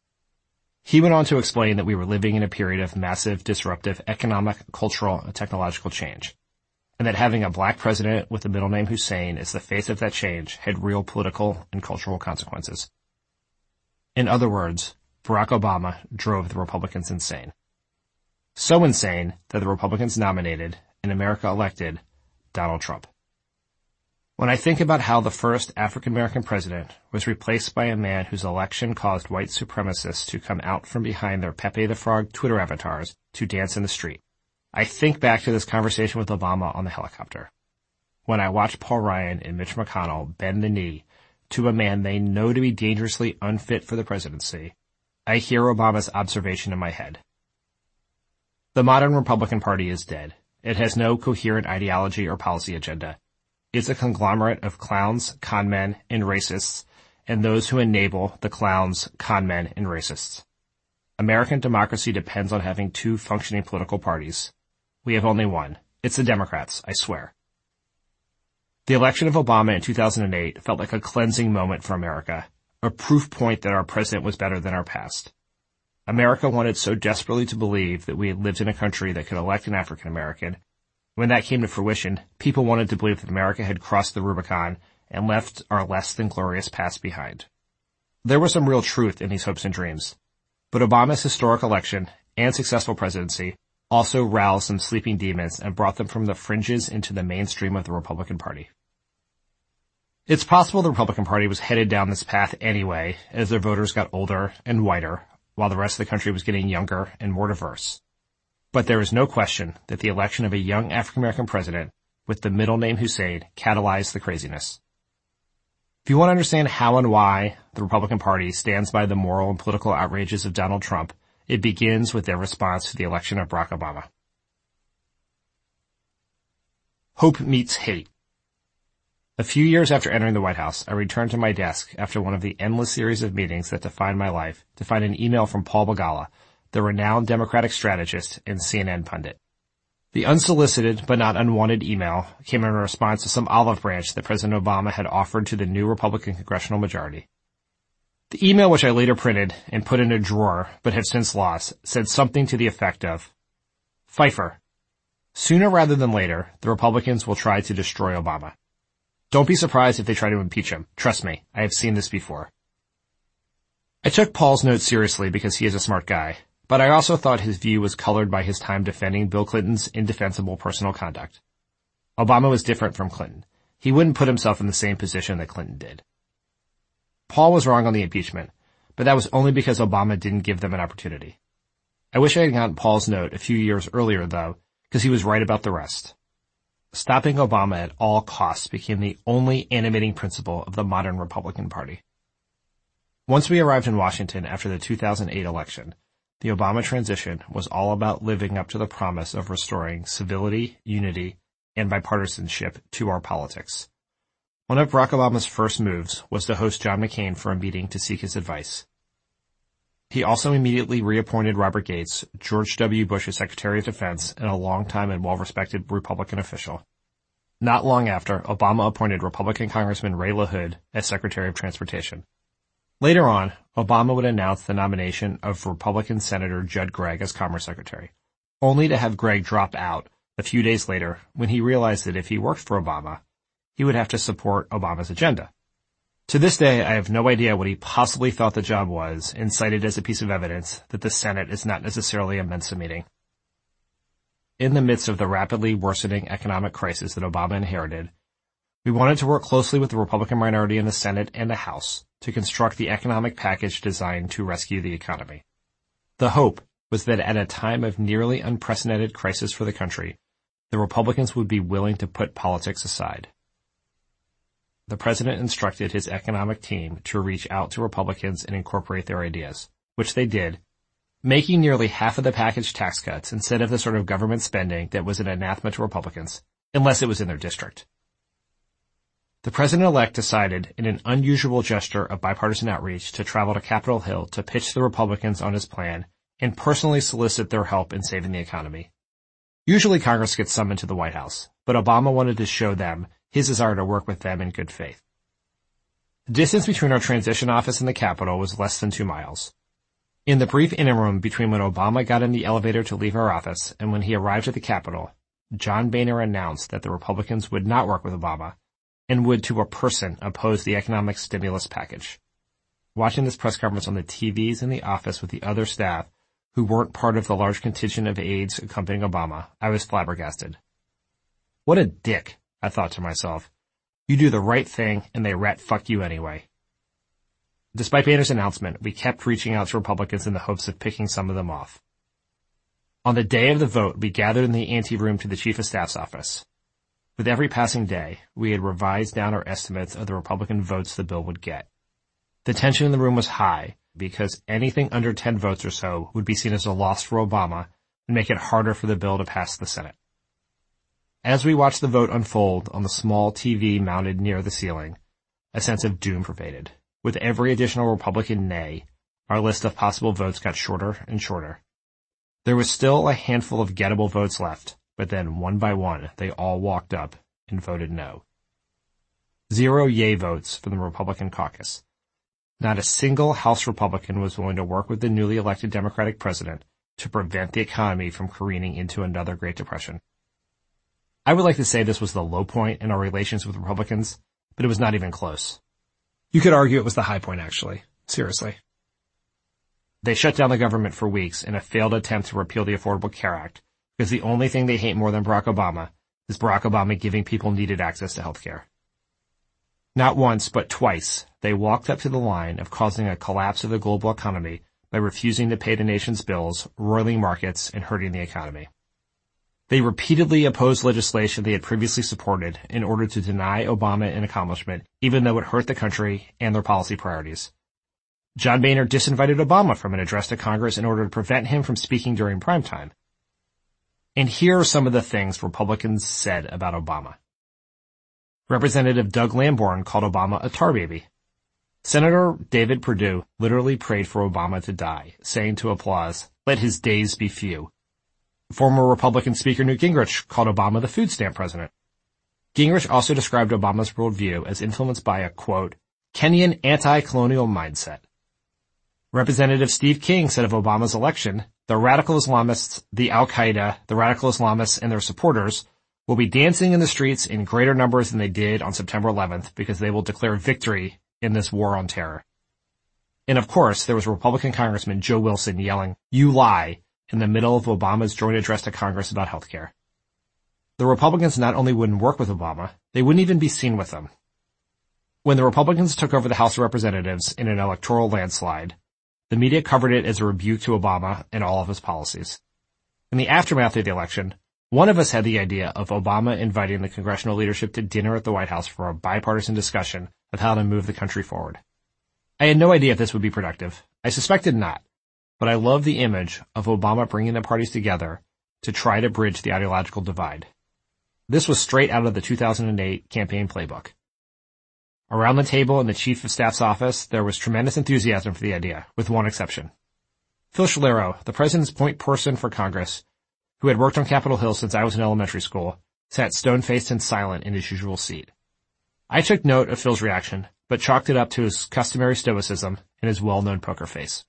He went on to explain that we were living in a period of massive, disruptive economic, cultural, and technological change, and that having a black president with the middle name Hussein as the face of that change had real political and cultural consequences. In other words, Barack Obama drove the Republicans insane. So insane that the Republicans nominated and America elected Donald Trump. When I think about how the first African-American president was replaced by a man whose election caused white supremacists to come out from behind their Pepe the Frog Twitter avatars to dance in the street, I think back to this conversation with Obama on the helicopter. When I watch Paul Ryan and Mitch McConnell bend the knee to a man they know to be dangerously unfit for the presidency, I hear Obama's observation in my head. The modern Republican Party is dead. It has no coherent ideology or policy agenda. It's a conglomerate of clowns, conmen, and racists, and those who enable the clowns, conmen, and racists. American democracy depends on having two functioning political parties. We have only one. It's the Democrats, I swear. The election of Obama in 2008 felt like a cleansing moment for America, a proof point that our president was better than our past. America wanted so desperately to believe that we had lived in a country that could elect an African American. When that came to fruition, people wanted to believe that America had crossed the Rubicon and left our less than glorious past behind. There was some real truth in these hopes and dreams, but Obama's historic election and successful presidency also roused some sleeping demons and brought them from the fringes into the mainstream of the Republican Party. It's possible the Republican Party was headed down this path anyway as their voters got older and whiter, while the rest of the country was getting younger and more diverse. But there is no question that the election of a young African-American president with the middle name Hussein catalyzed the craziness. If you want to understand how and why the Republican Party stands by the moral and political outrages of Donald Trump, it begins with their response to the election of Barack Obama. Hope meets hate. A few years after entering the White House, I returned to my desk after one of the endless series of meetings that defined my life to find an email from Paul Begala, the renowned Democratic strategist and CNN pundit. The unsolicited but not unwanted email came in response to some olive branch that President Obama had offered to the new Republican congressional majority. The email, which I later printed and put in a drawer but have since lost, said something to the effect of, Pfeiffer, sooner rather than later, the Republicans will try to destroy Obama. Don't be surprised if they try to impeach him. Trust me, I have seen this before. I took Paul's note seriously because he is a smart guy, but I also thought his view was colored by his time defending Bill Clinton's indefensible personal conduct. Obama was different from Clinton. He wouldn't put himself in the same position that Clinton did. Paul was wrong on the impeachment, but that was only because Obama didn't give them an opportunity. I wish I had gotten Paul's note a few years earlier, though, because he was right about the rest. Stopping Obama at all costs became the only animating principle of the modern Republican Party. Once we arrived in Washington after the 2008 election, the Obama transition was all about living up to the promise of restoring civility, unity, and bipartisanship to our politics. One of Barack Obama's first moves was to host John McCain for a meeting to seek his advice. He also immediately reappointed Robert Gates, George W. Bush's Secretary of Defense, and a longtime and well-respected Republican official. Not long after, Obama appointed Republican Congressman Ray LaHood as Secretary of Transportation. Later on, Obama would announce the nomination of Republican Senator Judd Gregg as Commerce Secretary, only to have Gregg drop out a few days later when he realized that if he worked for Obama, he would have to support Obama's agenda. To this day, I have no idea what he possibly thought the job was and cited as a piece of evidence that the Senate is not necessarily a Mensa meeting. In the midst of the rapidly worsening economic crisis that Obama inherited, we wanted to work closely with the Republican minority in the Senate and the House to construct the economic package designed to rescue the economy. The hope was that at a time of nearly unprecedented crisis for the country, the Republicans would be willing to put politics aside. The president instructed his economic team to reach out to Republicans and incorporate their ideas, which they did, making nearly half of the package tax cuts instead of the sort of government spending that was an anathema to Republicans, unless it was in their district. The president-elect decided, in an unusual gesture of bipartisan outreach, to travel to Capitol Hill to pitch the Republicans on his plan and personally solicit their help in saving the economy. Usually Congress gets summoned to the White House, but Obama wanted to show them his desire to work with them in good faith. The distance between our transition office and the Capitol was less than 2 miles. In the brief interim between when Obama got in the elevator to leave our office and when he arrived at the Capitol, John Boehner announced that the Republicans would not work with Obama and would to a person oppose the economic stimulus package. Watching this press conference on the TVs in the office with the other staff who weren't part of the large contingent of aides accompanying Obama, I was flabbergasted. What a dick, I thought to myself. You do the right thing and they rat fuck you anyway. Despite Boehner's announcement, we kept reaching out to Republicans in the hopes of picking some of them off. On the day of the vote, we gathered in the anteroom to the Chief of Staff's office. With every passing day, we had revised down our estimates of the Republican votes the bill would get. The tension in the room was high because anything under 10 votes or so would be seen as a loss for Obama and make it harder for the bill to pass the Senate. As we watched the vote unfold on the small TV mounted near the ceiling, a sense of doom pervaded. With every additional Republican nay, our list of possible votes got shorter and shorter. There was still a handful of gettable votes left, but then one by one they all walked up and voted no. 0 yay votes from the Republican caucus. Not a single House Republican was willing to work with the newly elected Democratic president to prevent the economy from careening into another Great Depression. I would like to say this was the low point in our relations with Republicans, but it was not even close. You could argue it was the high point, actually. Seriously. They shut down the government for weeks in a failed attempt to repeal the Affordable Care Act, because the only thing they hate more than Barack Obama is Barack Obama giving people needed access to health care. Not once, but twice, they walked up to the line of causing a collapse of the global economy by refusing to pay the nation's bills, roiling markets, and hurting the economy. They repeatedly opposed legislation they had previously supported in order to deny Obama an accomplishment, even though it hurt the country and their policy priorities. John Boehner disinvited Obama from an address to Congress in order to prevent him from speaking during prime time. And here are some of the things Republicans said about Obama. Representative Doug Lamborn called Obama a tar baby. Senator David Perdue literally prayed for Obama to die, saying to applause, "Let his days be few." Former Republican Speaker Newt Gingrich called Obama the food stamp president. Gingrich also described Obama's worldview as influenced by a, quote, Kenyan anti-colonial mindset. Representative Steve King said of Obama's election, the radical Islamists, the Al-Qaeda, the radical Islamists, and their supporters will be dancing in the streets in greater numbers than they did on September 11th because they will declare victory in this war on terror. And of course, there was Republican Congressman Joe Wilson yelling, "You lie," in the middle of Obama's joint address to Congress about health care. The Republicans not only wouldn't work with Obama, they wouldn't even be seen with him. When the Republicans took over the House of Representatives in an electoral landslide, the media covered it as a rebuke to Obama and all of his policies. In the aftermath of the election, one of us had the idea of Obama inviting the congressional leadership to dinner at the White House for a bipartisan discussion of how to move the country forward. I had no idea if this would be productive. I suspected not. But I love the image of Obama bringing the parties together to try to bridge the ideological divide. This was straight out of the 2008 campaign playbook. Around the table in the Chief of Staff's office, there was tremendous enthusiasm for the idea, with one exception. Phil Shalero, the president's point person for Congress, who had worked on Capitol Hill since I was in elementary school, sat stone-faced and silent in his usual seat. I took note of Phil's reaction, but chalked it up to his customary stoicism and his well-known poker face.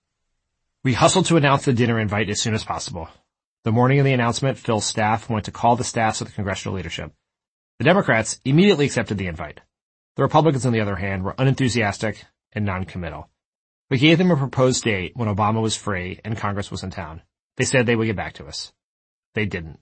We hustled to announce the dinner invite as soon as possible. The morning of the announcement, Phil's staff went to call the staffs of the congressional leadership. The Democrats immediately accepted the invite. The Republicans, on the other hand, were unenthusiastic and non-committal. We gave them a proposed date when Obama was free and Congress was in town. They said they would get back to us. They didn't.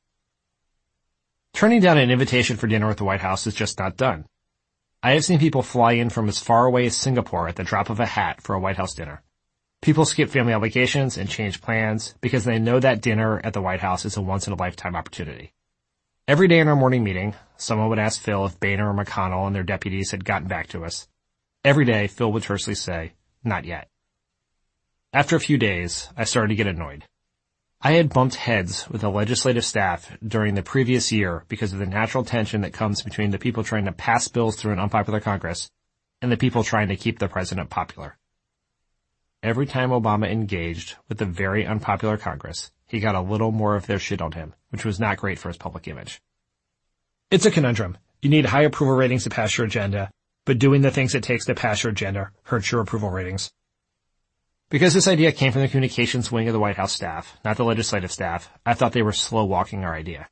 Turning down an invitation for dinner at the White House is just not done. I have seen people fly in from as far away as Singapore at the drop of a hat for a White House dinner. People skip family obligations and change plans because they know that dinner at the White House is a once-in-a-lifetime opportunity. Every day in our morning meeting, someone would ask Phil if Boehner or McConnell and their deputies had gotten back to us. Every day, Phil would tersely say, "Not yet." After a few days, I started to get annoyed. I had bumped heads with the legislative staff during the previous year because of the natural tension that comes between the people trying to pass bills through an unpopular Congress and the people trying to keep the president popular. Every time Obama engaged with the very unpopular Congress, he got a little more of their shit on him, which was not great for his public image. It's a conundrum. You need high approval ratings to pass your agenda, but doing the things it takes to pass your agenda hurts your approval ratings. Because this idea came from the communications wing of the White House staff, not the legislative staff, I thought they were slow-walking our idea.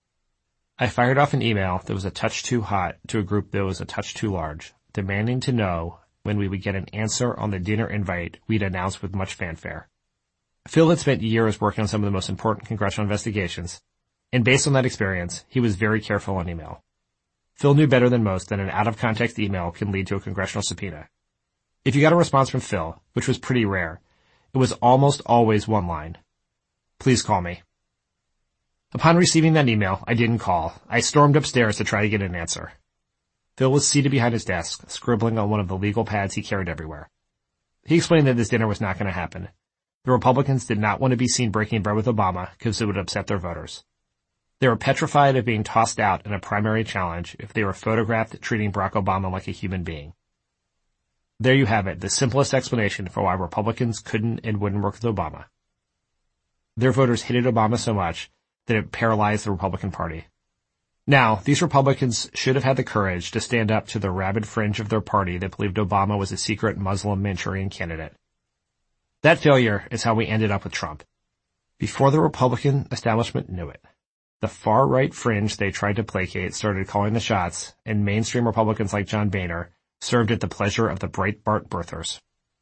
I fired off an email that was a touch too hot to a group that was a touch too large, demanding to know when we would get an answer on the dinner invite we'd announced with much fanfare. Phil had spent years working on some of the most important congressional investigations, and based on that experience, he was very careful on email. Phil knew better than most that an out-of-context email can lead to a congressional subpoena. If you got a response from Phil, which was pretty rare, it was almost always one line. Please call me. Upon receiving that email, I didn't call. I stormed upstairs to try to get an answer. Phil was seated behind his desk, scribbling on one of the legal pads he carried everywhere. He explained that this dinner was not going to happen. The Republicans did not want to be seen breaking bread with Obama because it would upset their voters. They were petrified of being tossed out in a primary challenge if they were photographed treating Barack Obama like a human being. There you have it, the simplest explanation for why Republicans couldn't and wouldn't work with Obama. Their voters hated Obama so much that it paralyzed the Republican Party. Now, these Republicans should have had the courage to stand up to the rabid fringe of their party that believed Obama was a secret Muslim Manchurian candidate. That failure is how we ended up with Trump. Before the Republican establishment knew it, the far-right fringe they tried to placate started calling the shots, and mainstream Republicans like John Boehner served at the pleasure of the Breitbart birthers.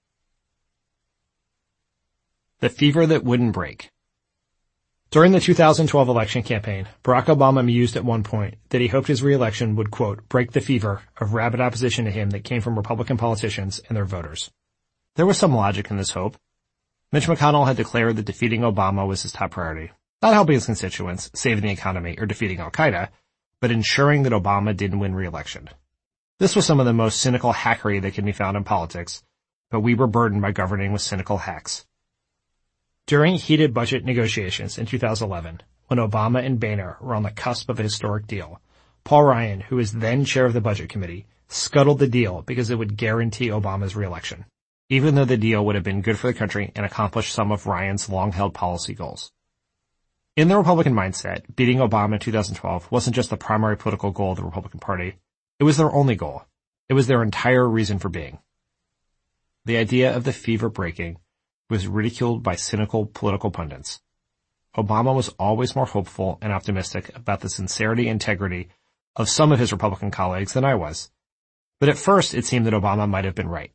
The fever that wouldn't break. During the 2012 election campaign, Barack Obama mused at one point that he hoped his re-election would, quote, break the fever of rabid opposition to him that came from Republican politicians and their voters. There was some logic in this hope. Mitch McConnell had declared that defeating Obama was his top priority. Not helping his constituents, saving the economy, or defeating al-Qaeda, but ensuring that Obama didn't win re-election. This was some of the most cynical hackery that can be found in politics, but we were burdened by governing with cynical hacks. During heated budget negotiations in 2011, when Obama and Boehner were on the cusp of a historic deal, Paul Ryan, who was then chair of the Budget Committee, scuttled the deal because it would guarantee Obama's re-election, even though the deal would have been good for the country and accomplished some of Ryan's long-held policy goals. In the Republican mindset, beating Obama in 2012 wasn't just the primary political goal of the Republican Party. It was their only goal. It was their entire reason for being. The idea of the fever breaking was ridiculed by cynical political pundits. Obama was always more hopeful and optimistic about the sincerity and integrity of some of his Republican colleagues than I was. But at first, it seemed that Obama might have been right.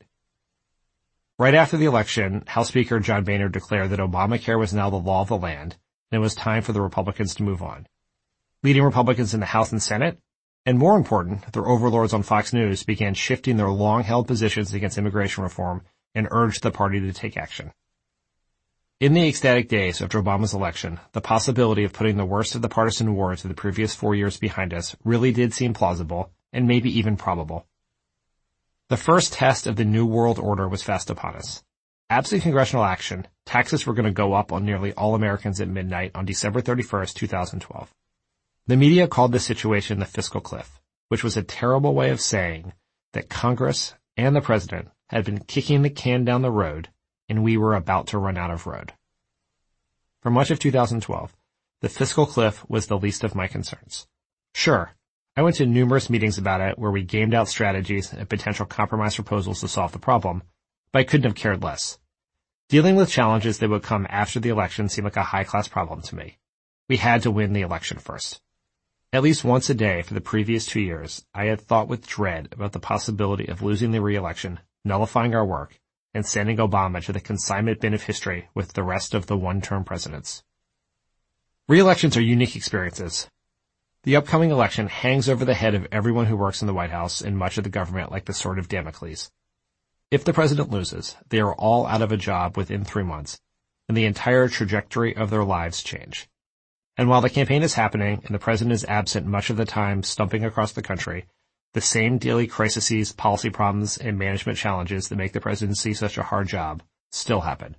Right after the election, House Speaker John Boehner declared that Obamacare was now the law of the land, and it was time for the Republicans to move on. Leading Republicans in the House and Senate, and more important, their overlords on Fox News, began shifting their long-held positions against immigration reform and urged the party to take action. In the ecstatic days after Obama's election, the possibility of putting the worst of the partisan wars of the previous 4 years behind us really did seem plausible, and maybe even probable. The first test of the New World Order was fast upon us. Absent congressional action, taxes were going to go up on nearly all Americans at midnight on December 31st, 2012. The media called this situation the fiscal cliff, which was a terrible way of saying that Congress and the president had been kicking the can down the road, and we were about to run out of road. For much of 2012, the fiscal cliff was the least of my concerns. Sure, I went to numerous meetings about it where we gamed out strategies and potential compromise proposals to solve the problem, but I couldn't have cared less. Dealing with challenges that would come after the election seemed like a high-class problem to me. We had to win the election first. At least once a day for the previous 2 years, I had thought with dread about the possibility of losing the re-election, nullifying our work, and sending Obama to the consignment bin of history with the rest of the one-term presidents. Re-elections are unique experiences. The upcoming election hangs over the head of everyone who works in the White House and much of the government like the sword of Damocles. If the president loses, they are all out of a job within 3 months, and the entire trajectory of their lives change. And while the campaign is happening and the president is absent much of the time stumping across the country, the same daily crises, policy problems, and management challenges that make the presidency such a hard job still happen.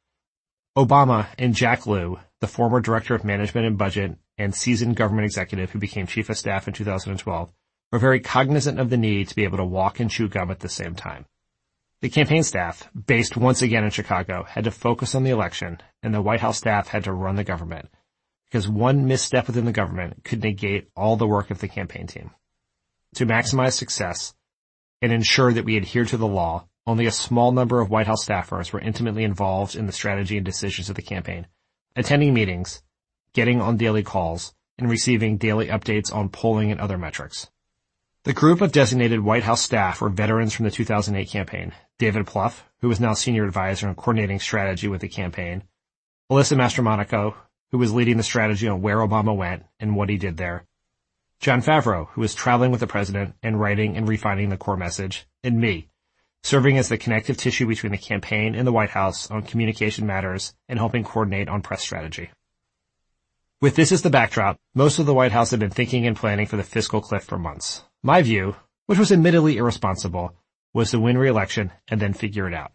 Obama and Jack Lew, the former director of management and budget and seasoned government executive who became chief of staff in 2012, were very cognizant of the need to be able to walk and chew gum at the same time. The campaign staff, based once again in Chicago, had to focus on the election, and the White House staff had to run the government, because one misstep within the government could negate all the work of the campaign team. To maximize success and ensure that we adhere to the law, only a small number of White House staffers were intimately involved in the strategy and decisions of the campaign, attending meetings, getting on daily calls, and receiving daily updates on polling and other metrics. The group of designated White House staff were veterans from the 2008 campaign: David Plouffe, who was now senior advisor and coordinating strategy with the campaign; Alyssa Mastromonaco, who was leading the strategy on where Obama went and what he did there, Jon Favreau, who was traveling with the president and writing and refining the core message, and me, serving as the connective tissue between the campaign and the White House on communication matters and helping coordinate on press strategy. With this as the backdrop, most of the White House had been thinking and planning for the fiscal cliff for months. My view, which was admittedly irresponsible, was to win re-election and then figure it out.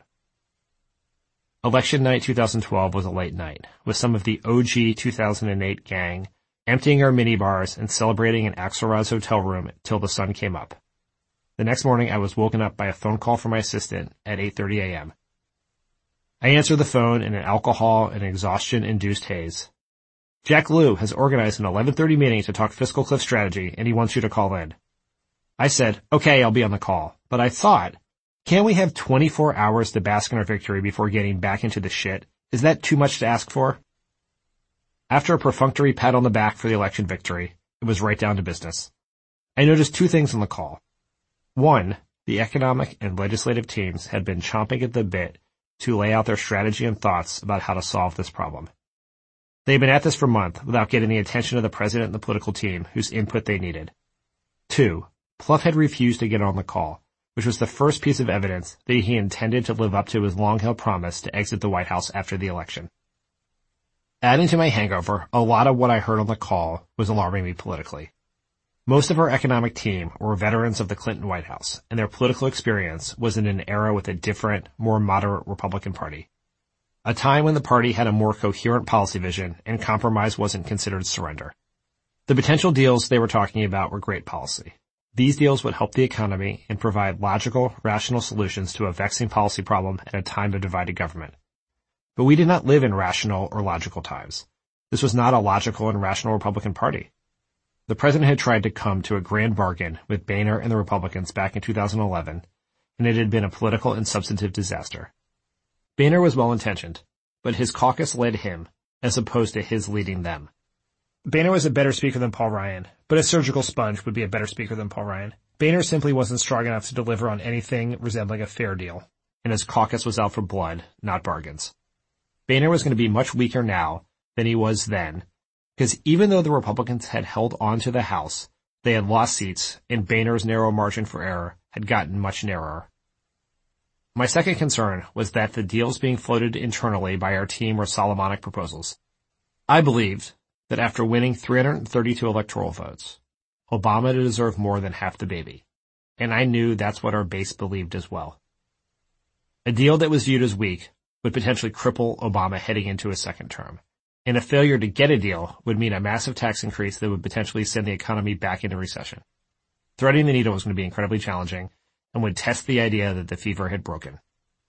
Election night 2012 was a late night, with some of the OG 2008 gang emptying our minibars and celebrating in Axelrod's hotel room till the sun came up. The next morning I was woken up by a phone call from my assistant at 8:30 a.m. I answered the phone in an alcohol and exhaustion-induced haze. Jack Lew has organized an 11:30 meeting to talk fiscal cliff strategy, and he wants you to call in. I said, okay, I'll be on the call, but I thought, can't we have 24 hours to bask in our victory before getting back into the shit? Is that too much to ask for? After a perfunctory pat on the back for the election victory, it was right down to business. I noticed two things on the call. One, the economic and legislative teams had been chomping at the bit to lay out their strategy and thoughts about how to solve this problem. They had been at this for months without getting the attention of the president and the political team whose input they needed. Two, Plouffe had refused to get on the call, which was the first piece of evidence that he intended to live up to his long-held promise to exit the White House after the election. Adding to my hangover, a lot of what I heard on the call was alarming me politically. Most of our economic team were veterans of the Clinton White House, and their political experience was in an era with a different, more moderate Republican Party. A time when the party had a more coherent policy vision and compromise wasn't considered surrender. The potential deals they were talking about were great policy. These deals would help the economy and provide logical, rational solutions to a vexing policy problem at a time of divided government. But we did not live in rational or logical times. This was not a logical and rational Republican Party. The president had tried to come to a grand bargain with Boehner and the Republicans back in 2011, and it had been a political and substantive disaster. Boehner was well-intentioned, but his caucus led him, as opposed to his leading them. Boehner was a better speaker than Paul Ryan, but a surgical sponge would be a better speaker than Paul Ryan. Boehner simply wasn't strong enough to deliver on anything resembling a fair deal, and his caucus was out for blood, not bargains. Boehner was going to be much weaker now than he was then, because even though the Republicans had held on to the House, they had lost seats, and Boehner's narrow margin for error had gotten much narrower. My second concern was that the deals being floated internally by our team were Solomonic proposals. I believed that after winning 332 electoral votes, Obama deserved more than half the baby, and I knew that's what our base believed as well. A deal that was viewed as weak would potentially cripple Obama heading into his second term, and a failure to get a deal would mean a massive tax increase that would potentially send the economy back into recession. Threading the needle was going to be incredibly challenging and would test the idea that the fever had broken.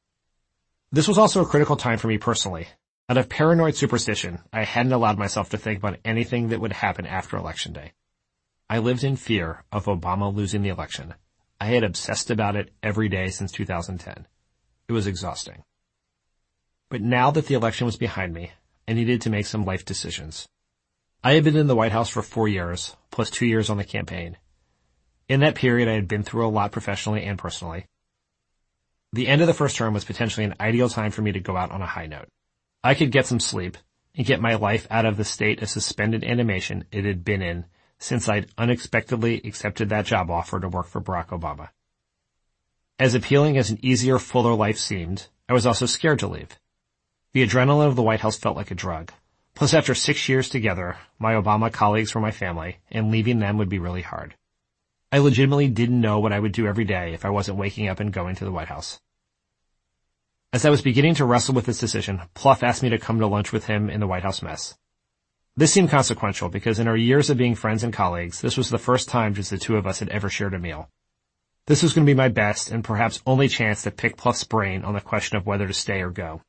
This was also a critical time for me personally. Out of paranoid superstition, I hadn't allowed myself to think about anything that would happen after Election Day. I lived in fear of Obama losing the election. I had obsessed about it every day since 2010. It was exhausting. But now that the election was behind me, I needed to make some life decisions. I had been in the White House for 4 years, plus 2 years on the campaign. In that period, I had been through a lot professionally and personally. The end of the first term was potentially an ideal time for me to go out on a high note. I could get some sleep and get my life out of the state of suspended animation it had been in since I'd unexpectedly accepted that job offer to work for Barack Obama. As appealing as an easier, fuller life seemed, I was also scared to leave. The adrenaline of the White House felt like a drug. Plus, after 6 years together, my Obama colleagues were my family, and leaving them would be really hard. I legitimately didn't know what I would do every day if I wasn't waking up and going to the White House. As I was beginning to wrestle with this decision, Plouffe asked me to come to lunch with him in the White House mess. This seemed consequential because in our years of being friends and colleagues, this was the first time just the two of us had ever shared a meal. This was going to be my best and perhaps only chance to pick Plouffe's brain on the question of whether to stay or go.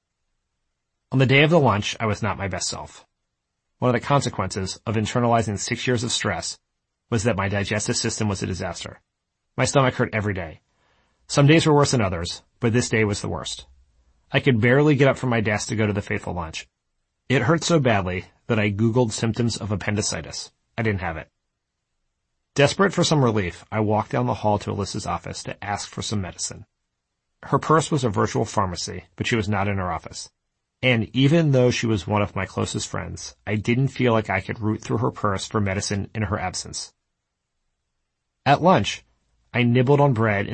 On the day of the lunch, I was not my best self. One of the consequences of internalizing 6 years of stress was that my digestive system was a disaster. My stomach hurt every day. Some days were worse than others, but this day was the worst. I could barely get up from my desk to go to the fateful lunch. It hurt so badly that I Googled symptoms of appendicitis. I didn't have it. Desperate for some relief, I walked down the hall to Alyssa's office to ask for some medicine. Her purse was a virtual pharmacy, but she was not in her office. And even though she was one of my closest friends, I didn't feel like I could root through her purse for medicine in her absence. At lunch, I nibbled on bread